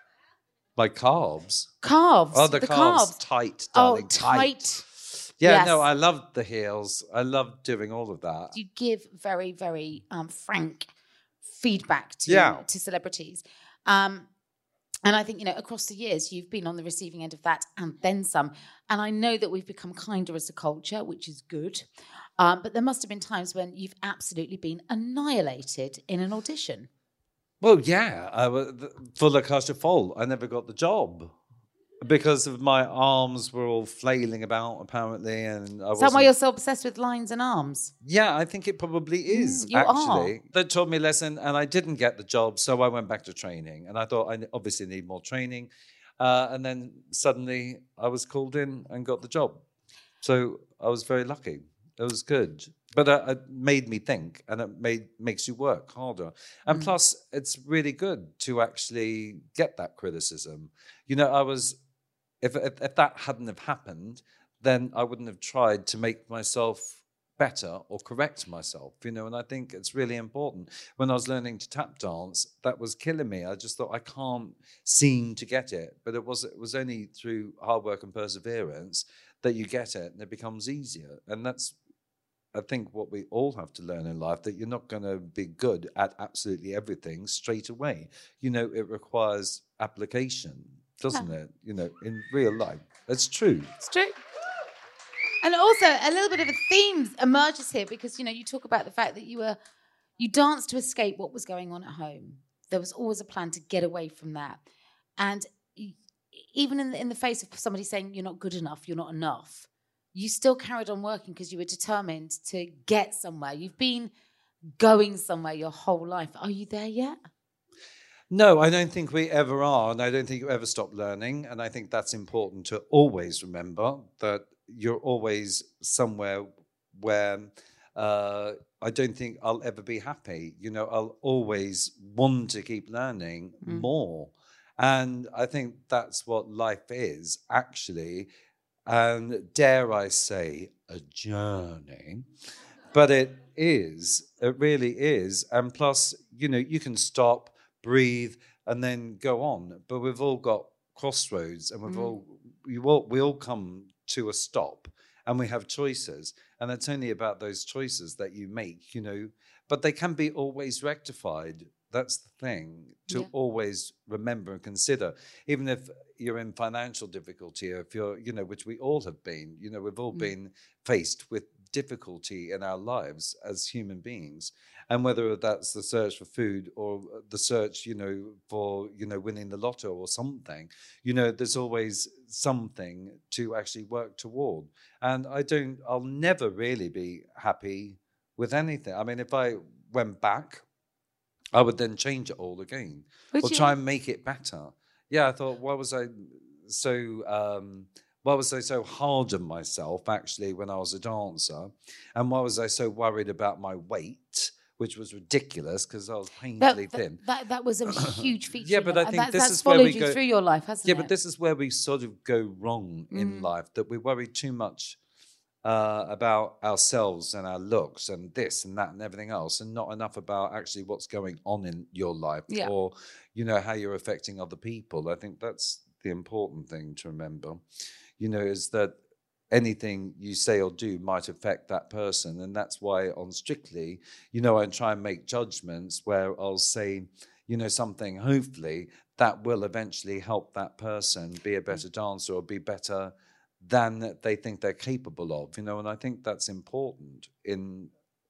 My calves? Calves. Oh, the, the calves. calves. Tight, darling. Oh, tight. Yeah, yes. no, I loved the heels. I loved doing all of that. You give very, very um, frank feedback to, yeah. to celebrities. Um, and I think, you know, across the years, you've been on the receiving end of that and then some. And I know that we've become kinder as a culture, which is good. Um, but there must have been times when you've absolutely been annihilated in an audition. Well, yeah. I was, for La Cage aux Folles, I never got the job because of my arms were all flailing about, apparently. And I Is that why you're so obsessed with lines and arms? Yeah, I think it probably is, mm, you actually. Are. They taught me a lesson, and I didn't get the job, so I went back to training. And I thought I obviously need more training. Uh, and then suddenly I was called in and got the job. So I was very lucky. It was good. But uh, it made me think, and it made makes you work harder. And mm. plus, it's really good to actually get that criticism. You know, I was... If, if if that hadn't have happened, then I wouldn't have tried to make myself better or correct myself, you know, and I think it's really important. When I was learning to tap dance, that was killing me. I just thought I can't seem to get it. But it was it was only through hard work and perseverance that you get it and it becomes easier. And that's, I think, what we all have to learn in life, that you're not going to be good at absolutely everything straight away. You know, it requires application. Doesn't it? You know, in real life. It's true. It's true. And also, a little bit of a theme emerges here because, you know, you talk about the fact that you were, you danced to escape what was going on at home. There was always a plan to get away from that. And even in the, in the face of somebody saying you're not good enough, you're not enough, you still carried on working because you were determined to get somewhere. You've been going somewhere your whole life. Are you there yet? No, I don't think we ever are, and I don't think you ever stop learning. And I think that's important to always remember, that you're always somewhere where uh, I don't think I'll ever be happy. You know, I'll always want to keep learning mm. more. And I think that's what life is, actually. And dare I say, a journey. But it is, it really is. And plus, you know, you can stop, breathe, and then go on. But we've all got crossroads, and we've mm. all, we all, we all come to a stop, and we have choices. And it's only about those choices that you make, you know. But they can be always rectified. That's the thing, to yeah. always remember and consider. Even if you're in financial difficulty, or if you're, you know, which we all have been, you know, we've all mm. been faced with difficulty in our lives as human beings. And whether that's the search for food or the search, you know, for, you know, winning the lotto or something, you know, there's always something to actually work toward. And I don't, I'll never really be happy with anything. I mean, if I went back, I would then change it all again, would or you? try and make it better. Yeah, I thought, why was I so um, why was I so hard on myself, actually, when I was a dancer? And why was I so worried about my weight, which was ridiculous because I was painfully that, that, thin. That that was a huge feature. Yeah, but I think that, this that's is where we you go through your life, hasn't yeah, it? but this is where we sort of go wrong mm. in life, that we worry too much Uh, about ourselves and our looks and this and that and everything else, and not enough about actually what's going on in your life yeah. or, you know, how you're affecting other people. I think that's the important thing to remember, you know, is that anything you say or do might affect that person. And that's why on Strictly, you know, I try and make judgments where I'll say, you know, something, hopefully, that will eventually help that person be a better dancer or be better than they think they're capable of, you know, and I think that's important in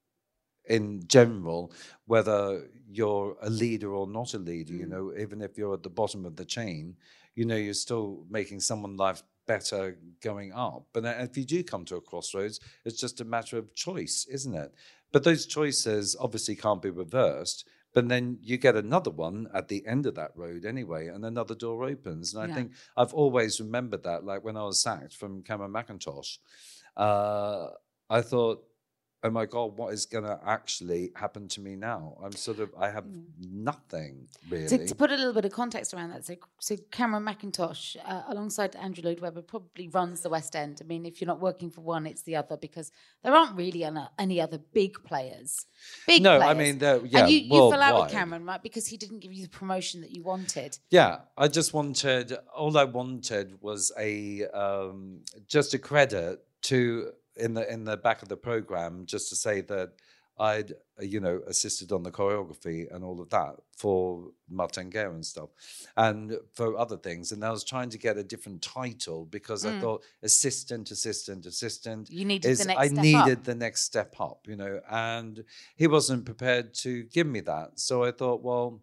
in general, whether you're a leader or not a leader, mm. you know, even if you're at the bottom of the chain, you know, you're still making someone's life better going up. But if you do come to a crossroads, it's just a matter of choice, isn't it? But those choices obviously can't be reversed. But then you get another one at the end of that road anyway, and another door opens. And I yeah. think I've always remembered that. Like when I was sacked from Cameron Mackintosh, uh, I thought, oh my God, what is going to actually happen to me now? I'm sort of, I have mm. nothing really. To, to put a little bit of context around that, so, so Cameron Mackintosh, uh, alongside Andrew Lloyd Webber, probably runs the West End. I mean, if you're not working for one, it's the other, because there aren't really any, any other big players. Big no, players. I mean, yeah, and you, you fell out with Cameron, right? Because he didn't give you the promotion that you wanted. Yeah, I just wanted, all I wanted was a, um, just a credit to, in the in the back of the program, just to say that I'd, you know, assisted on the choreography and all of that for Martin-Guerre and stuff, and for other things. And I was trying to get a different title because mm. I thought assistant, assistant, assistant. You needed is, the next I step needed up. the next step up, you know, and he wasn't prepared to give me that. So I thought, well,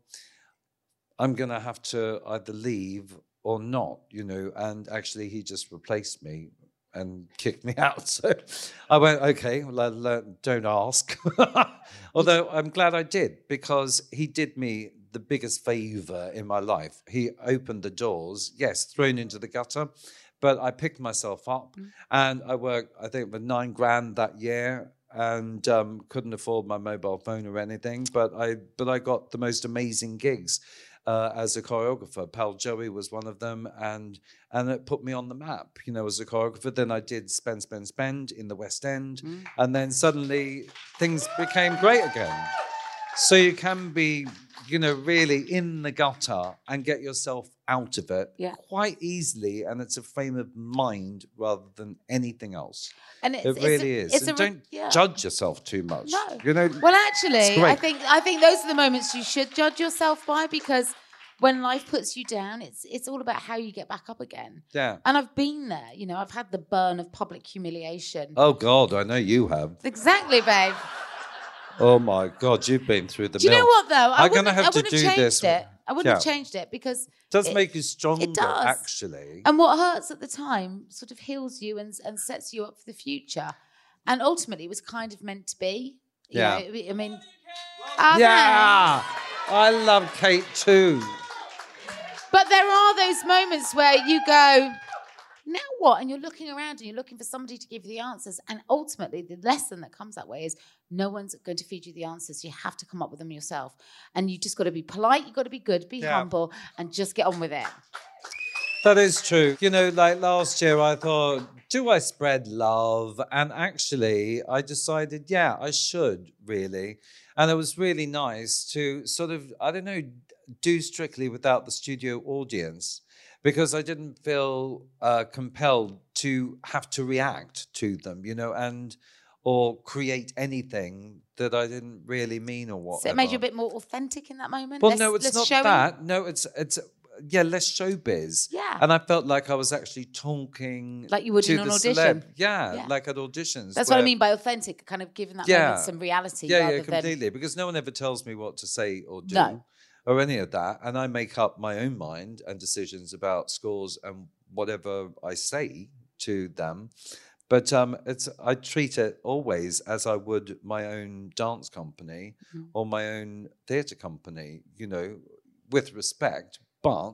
I'm going to have to either leave or not, you know, and actually he just replaced me and kicked me out. So I went, okay, well, don't ask. Although I'm glad I did, because he did me the biggest favor in my life. He opened the doors, yes, thrown into the gutter, but I picked myself up mm. and I worked, I think, with nine grand that year, and um, couldn't afford my mobile phone or anything, but I but I got the most amazing gigs. Uh, as a choreographer, Pal Joey was one of them, and and it put me on the map, you know, as a choreographer. Then I did Spend, Spend, Spend in the West End, mm. and then suddenly things became great again. So you can be, you know, really in the gutter and get yourself out of it yeah. quite easily, and it's a frame of mind rather than anything else. And it's, it really it's a, is. It's and a, don't yeah. judge yourself too much. No. You know. Well, actually, I think I think those are the moments you should judge yourself by, because when life puts you down, it's it's all about how you get back up again. Yeah. And I've been there. You know, I've had the burn of public humiliation. Oh God, I know you have. Exactly, babe. Oh my God, you've been through the. Do you mill. know what though? I I'm gonna have I to do changed this. It. I wouldn't yeah. have changed it, because it does it, make you stronger. It does, actually. And what hurts at the time sort of heals you and and sets you up for the future. And ultimately, it was kind of meant to be. You yeah. know, I mean. Yeah. I love Kate too. But there are those moments where you go, now what? And you're looking around and you're looking for somebody to give you the answers. And ultimately, the lesson that comes that way is no one's going to feed you the answers. You have to come up with them yourself. And you just got to be polite. You got to be good, be Yeah. humble, and just get on with it. That is true. You know, like last year, I thought, do I spread love? And actually, I decided, yeah, I should, really. And it was really nice to sort of, I don't know, do Strictly without the studio audience, because I didn't feel uh, compelled to have to react to them, you know, and or create anything that I didn't really mean or whatever. So it made you a bit more authentic in that moment? Well, less, no, it's less not showy? that. No, it's it's yeah, less showbiz. Yeah. And I felt like I was actually talking Like you would to in an the audition. celeb. Yeah, Yeah. like at auditions. That's what I where- mean by authentic, kind of giving that Yeah. moment some reality Yeah, rather yeah, than... completely. Because no one ever tells me what to say or do. No. Or any of that, and I make up my own mind and decisions about scores and whatever I say to them. But um, it's I treat it always as I would my own dance company Mm-hmm. or my own theatre company, you know, with respect. But,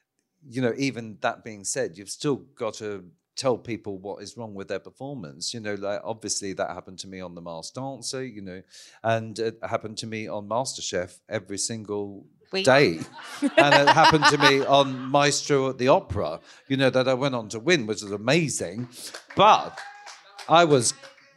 you know, even that being said, you've still got to tell people what is wrong with their performance. You know, like obviously that happened to me on The Masked Dancer, you know, and it happened to me on MasterChef every single Week. day. And it happened to me on Maestro at the Opera, you know, that I went on to win, which was amazing. But I was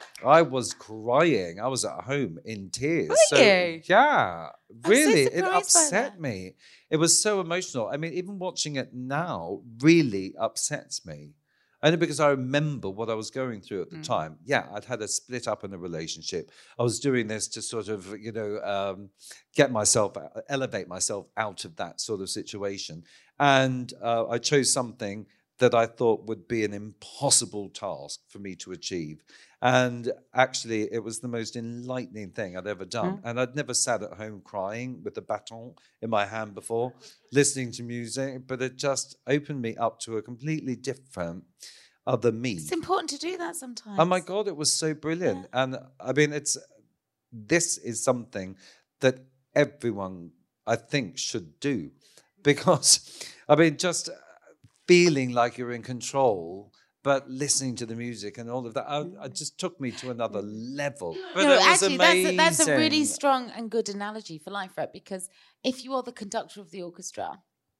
I was crying. I was at home in tears. Were so, you? Yeah, so really. It surprised by upset that. me. It was so emotional. I mean, even watching it now really upsets me. Only because I remember what I was going through at the Mm. time. Yeah, I'd had a split up in a relationship. I was doing this to sort of, you know, um, get myself, elevate myself out of that sort of situation. And uh, I chose something that I thought would be an impossible task for me to achieve. And actually, it was the most enlightening thing I'd ever done. Mm. And I'd never sat at home crying with a baton in my hand before, listening to music, but it just opened me up to a completely different other me. It's important to do that sometimes. Oh my God, it was so brilliant. And I mean, it's this is something that everyone, I think, should do. Because, I mean, just feeling like you're in control, but listening to the music and all of that, I, it just took me to another level. But No, it was actually, that's a, that's a really amazing. strong and good analogy for life, right? Because if you are the conductor of the orchestra,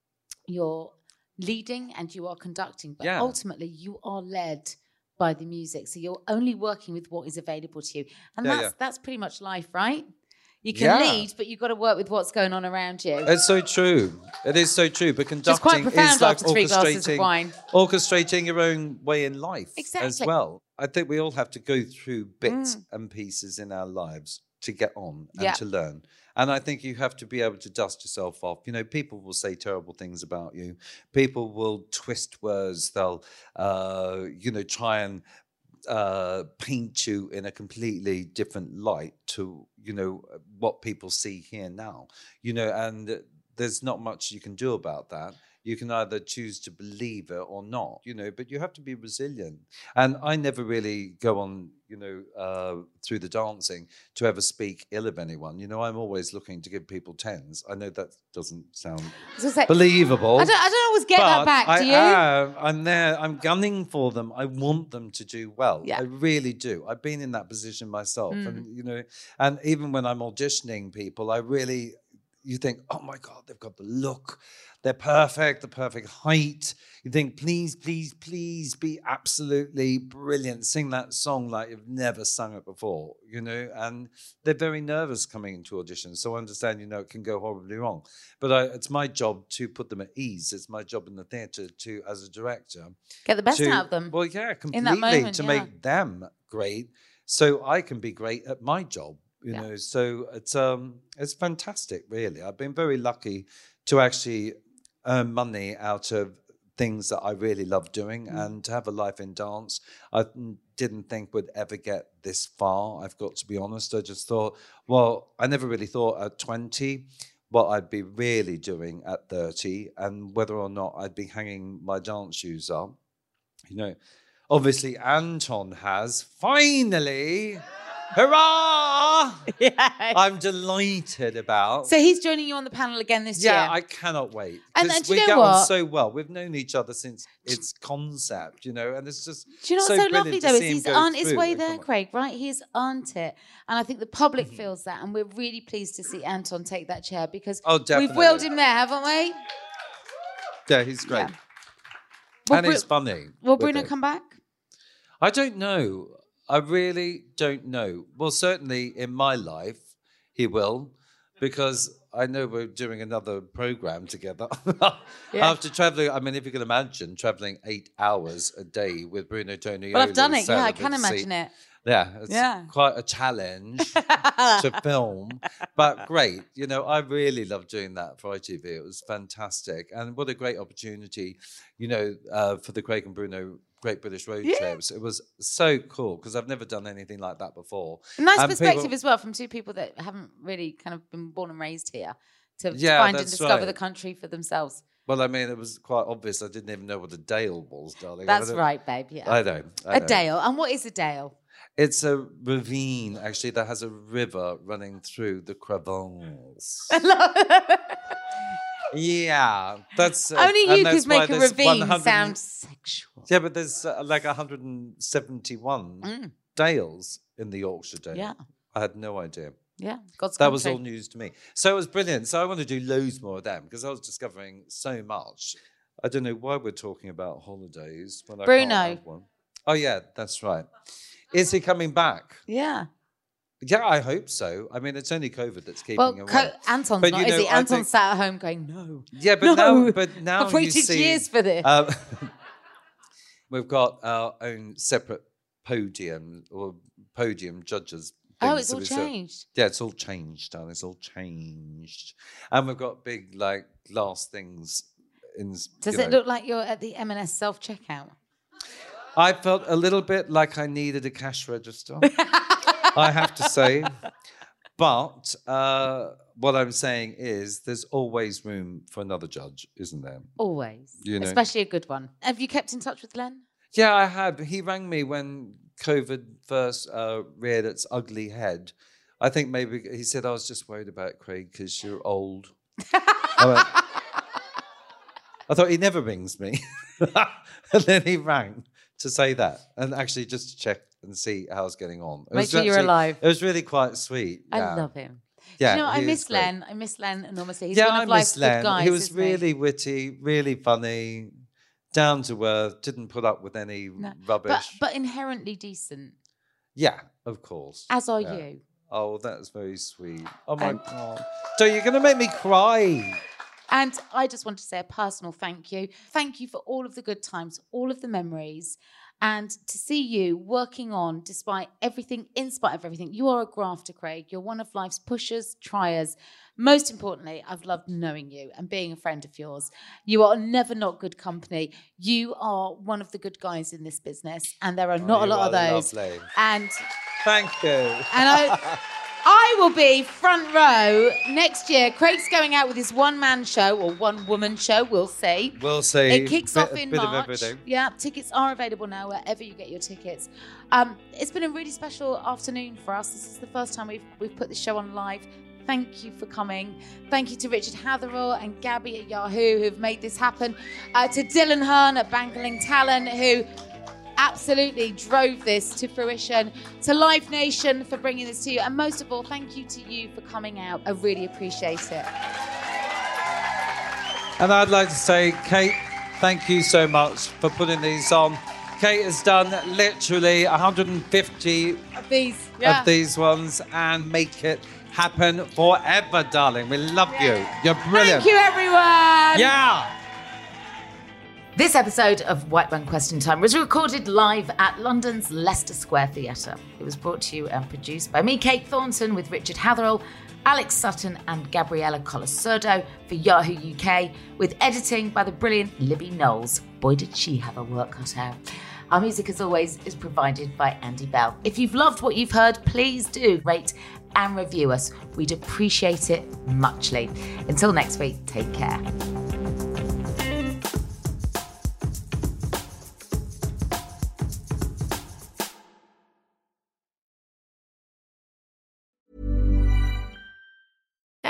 you're leading and you are conducting, but Yeah. ultimately you are led by the music. So you're only working with what is available to you. And Yeah, that's yeah. that's pretty much life, right? You can Yeah. lead, but you've got to work with what's going on around you. It's so true. It is so true. But Which is quite conducting profound is like after three glasses of orchestrating, wine. orchestrating your own way in life as Exactly. well. I think we all have to go through bits and pieces in our lives to get on and Yeah. to learn. And I think you have to be able to dust yourself off. You know, people will say terrible things about you. People will twist words. They'll, uh, you know, try and uh, paint you in a completely different light to, you know, what people see here now. You know, and there's not much you can do about that. You can either choose to believe it or not, you know, but you have to be resilient. And I never really go on, you know, uh, through the dancing to ever speak ill of anyone. You know, I'm always looking to give people tens. I know that doesn't sound I was gonna say, believable. I don't, I don't always get that but back, I do you? am. I'm there. I'm gunning for them. I want them to do well. Yeah. I really do. I've been in that position myself, Mm. and you know, and even when I'm auditioning people, I really, you think, oh my God, they've got the look. They're perfect, the perfect height. You think, please, please, please be absolutely brilliant. Sing that song like you've never sung it before, you know? And they're very nervous coming into auditions. So I understand, you know, it can go horribly wrong. But I, it's my job to put them at ease. It's my job in the theatre to, as a director. Get the best to- out of them. Well, yeah, completely. in that moment, to yeah. make them great so I can be great at my job. You Yeah. know, so it's um it's fantastic, really. I've been very lucky to actually earn money out of things that I really love doing, Mm. and to have a life in dance. I n- didn't think would ever get this far. I've got to be honest. I just thought, well, I never really thought at twenty what I'd be really doing at thirty, and whether or not I'd be hanging my dance shoes up. You know, obviously Anton has finally. Hurrah! Yeah. I'm delighted about. So he's joining you on the panel again this yeah, year. I cannot wait. And- 'Cause and do we you get know on what? so well. We've known each other since its concept, you know, and it's just Do you know so what's so brilliant lovely to though is see him he's go earned his through way and there, come on. Craig, right? He's earned it. And I think the public feels that. And we're really pleased to see Anton take that chair because Oh, we've definitely. willed him there, haven't we? Yeah, he's great. Yeah. Will and Bru- he's funny. Will with Bruno it. come back? I don't know. I really don't know. Well, certainly in my life, he will, because I know we're doing another program together. Yeah. After traveling, I mean, if you can imagine traveling eight hours a day with Bruno Tonioli. Well, I've done it. Yeah, I can celibacy. imagine it. Yeah, it's Yeah. quite a challenge to film, but great. You know, I really loved doing that for I T V. It was fantastic, and what a great opportunity, you know, uh, for the Craig and Bruno Great British Road Yeah. Trips. It was so cool because I've never done anything like that before. Nice And perspective people- as well from two people that haven't really kind of been born and raised here to, to Yeah, find and that's discover right. the country for themselves. Well, I mean, it was quite obvious. I didn't even know what a dale was, darling. I That's don't- right, babe. Yeah. I know. I A know. dale. And what is a dale? It's a ravine, actually, that has a river running through the crevasse. Yeah, that's uh, Only and you that's could make why a there's ravine one hundred sound sexual. Yeah, but there's uh, like one hundred seventy-one Mm. dales in the Yorkshire Dale. Yeah. I had no idea. Yeah, God's That was country. all news to me. So it was brilliant. So I want to do loads more of them because I was discovering so much. I don't know why we're talking about holidays when I Bruno. can't have one. Oh yeah, that's right. Is he coming back? Yeah. Yeah, I hope so. I mean, it's only COVID that's keeping Well, him Co- away. Anton's But not, you is know, he? I Anton's think- sat at home going, no. Yeah, but no. now, but now I've you waited see, years for this. um, we've got our own separate podium or podium judges. oh, things, it's so all a- changed. yeah, it's all changed, darling. It's all changed, and we've got big like glass things. In Does you it know. look like you're at the M and S self-checkout? I felt a little bit like I needed a cash register. I have to say. But uh, what I'm saying is there's always room for another judge, isn't there? Always. You know. Especially a good one. Have you kept in touch with Glenn? Yeah, I had. He rang me when COVID first uh, reared its ugly head. I think maybe he said, I was just worried about Craig because you're old. I, went, I thought he never rings me. And then he rang to say that and actually just to check and see how I was getting on. It Make was sure you're actually- alive. It was really quite sweet. I yeah. love him. Yeah, Do you know, I he miss is great. Len. I miss Len enormously. He's yeah, one of I life's miss Len. good guys. he was isn't really witty, really funny, down to earth, didn't put up with any No. rubbish. But, but inherently decent, yeah, of course. as are Yeah. you. Oh, that's very sweet. Oh my And- God. So you're going to make me cry. And I just want to say a personal thank you. Thank you for all of the good times, all of the memories, and to see you working on, despite everything, in spite of everything. You are a grafter, Craig. You're one of life's pushers, triers. Most importantly, I've loved knowing you and being a friend of yours. You are never not good company. You are one of the good guys in this business, and there are not a you lot of are those. lovely. And Thank you. and I, I will be front row next year. Craig's going out with his one-man show or one-woman show. We'll see. We'll see. It kicks Bit- off in bit of March. everything. Yeah, tickets are available now wherever you get your tickets. Um, it's been a really special afternoon for us. This is the first time we've we've put this show on live. Thank you for coming. Thank you to Richard Hatherall and Gabby at Yahoo who've made this happen. Uh, to Dylan Hearn at Bangling Talent who absolutely drove this to fruition. To Live Nation for bringing this to you. And most of all, thank you to you for coming out. I really appreciate it. And I'd like to say, Kate, thank you so much for putting these on. Kate has done literally one hundred fifty Of these, yeah. of these ones and make it happen forever, darling. We love you. You're brilliant. Thank you, everyone. Yeah. This episode of White Wine Question Time was recorded live at London's Leicester Square Theatre. It was brought to you and produced by me, Kate Thornton, with Richard Hatherall, Alex Sutton and Gabriella Colasurdo for Yahoo U K, with editing by the brilliant Libby Knowles. Boy, did she have her work cut out. Our music, as always, is provided by Andy Bell. If you've loved what you've heard, please do rate and review us. We'd appreciate it muchly. Until next week, take care.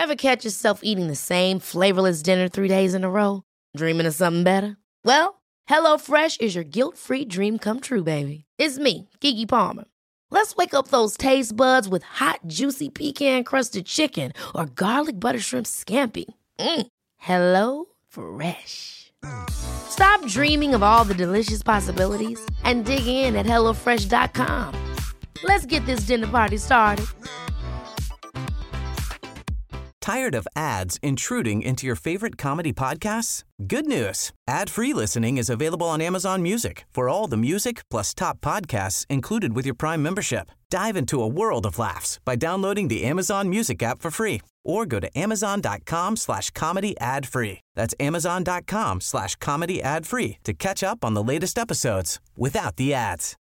Ever catch yourself eating the same flavorless dinner three days in a row? Dreaming of something better? Well, HelloFresh is your guilt-free dream come true, baby. It's me, Keke Palmer. Let's wake up those taste buds with hot, juicy pecan-crusted chicken or garlic butter shrimp scampi. Mm. Hello Fresh. Stop dreaming of all the delicious possibilities and dig in at hello fresh dot com. Let's get this dinner party started. Tired of ads intruding into your favorite comedy podcasts? Good news. Ad-free listening is available on Amazon Music for all the music plus top podcasts included with your Prime membership. Dive into a world of laughs by downloading the Amazon Music app for free or go to amazon.com slash comedy ad free. That's amazon.com slash comedy ad free to catch up on the latest episodes without the ads.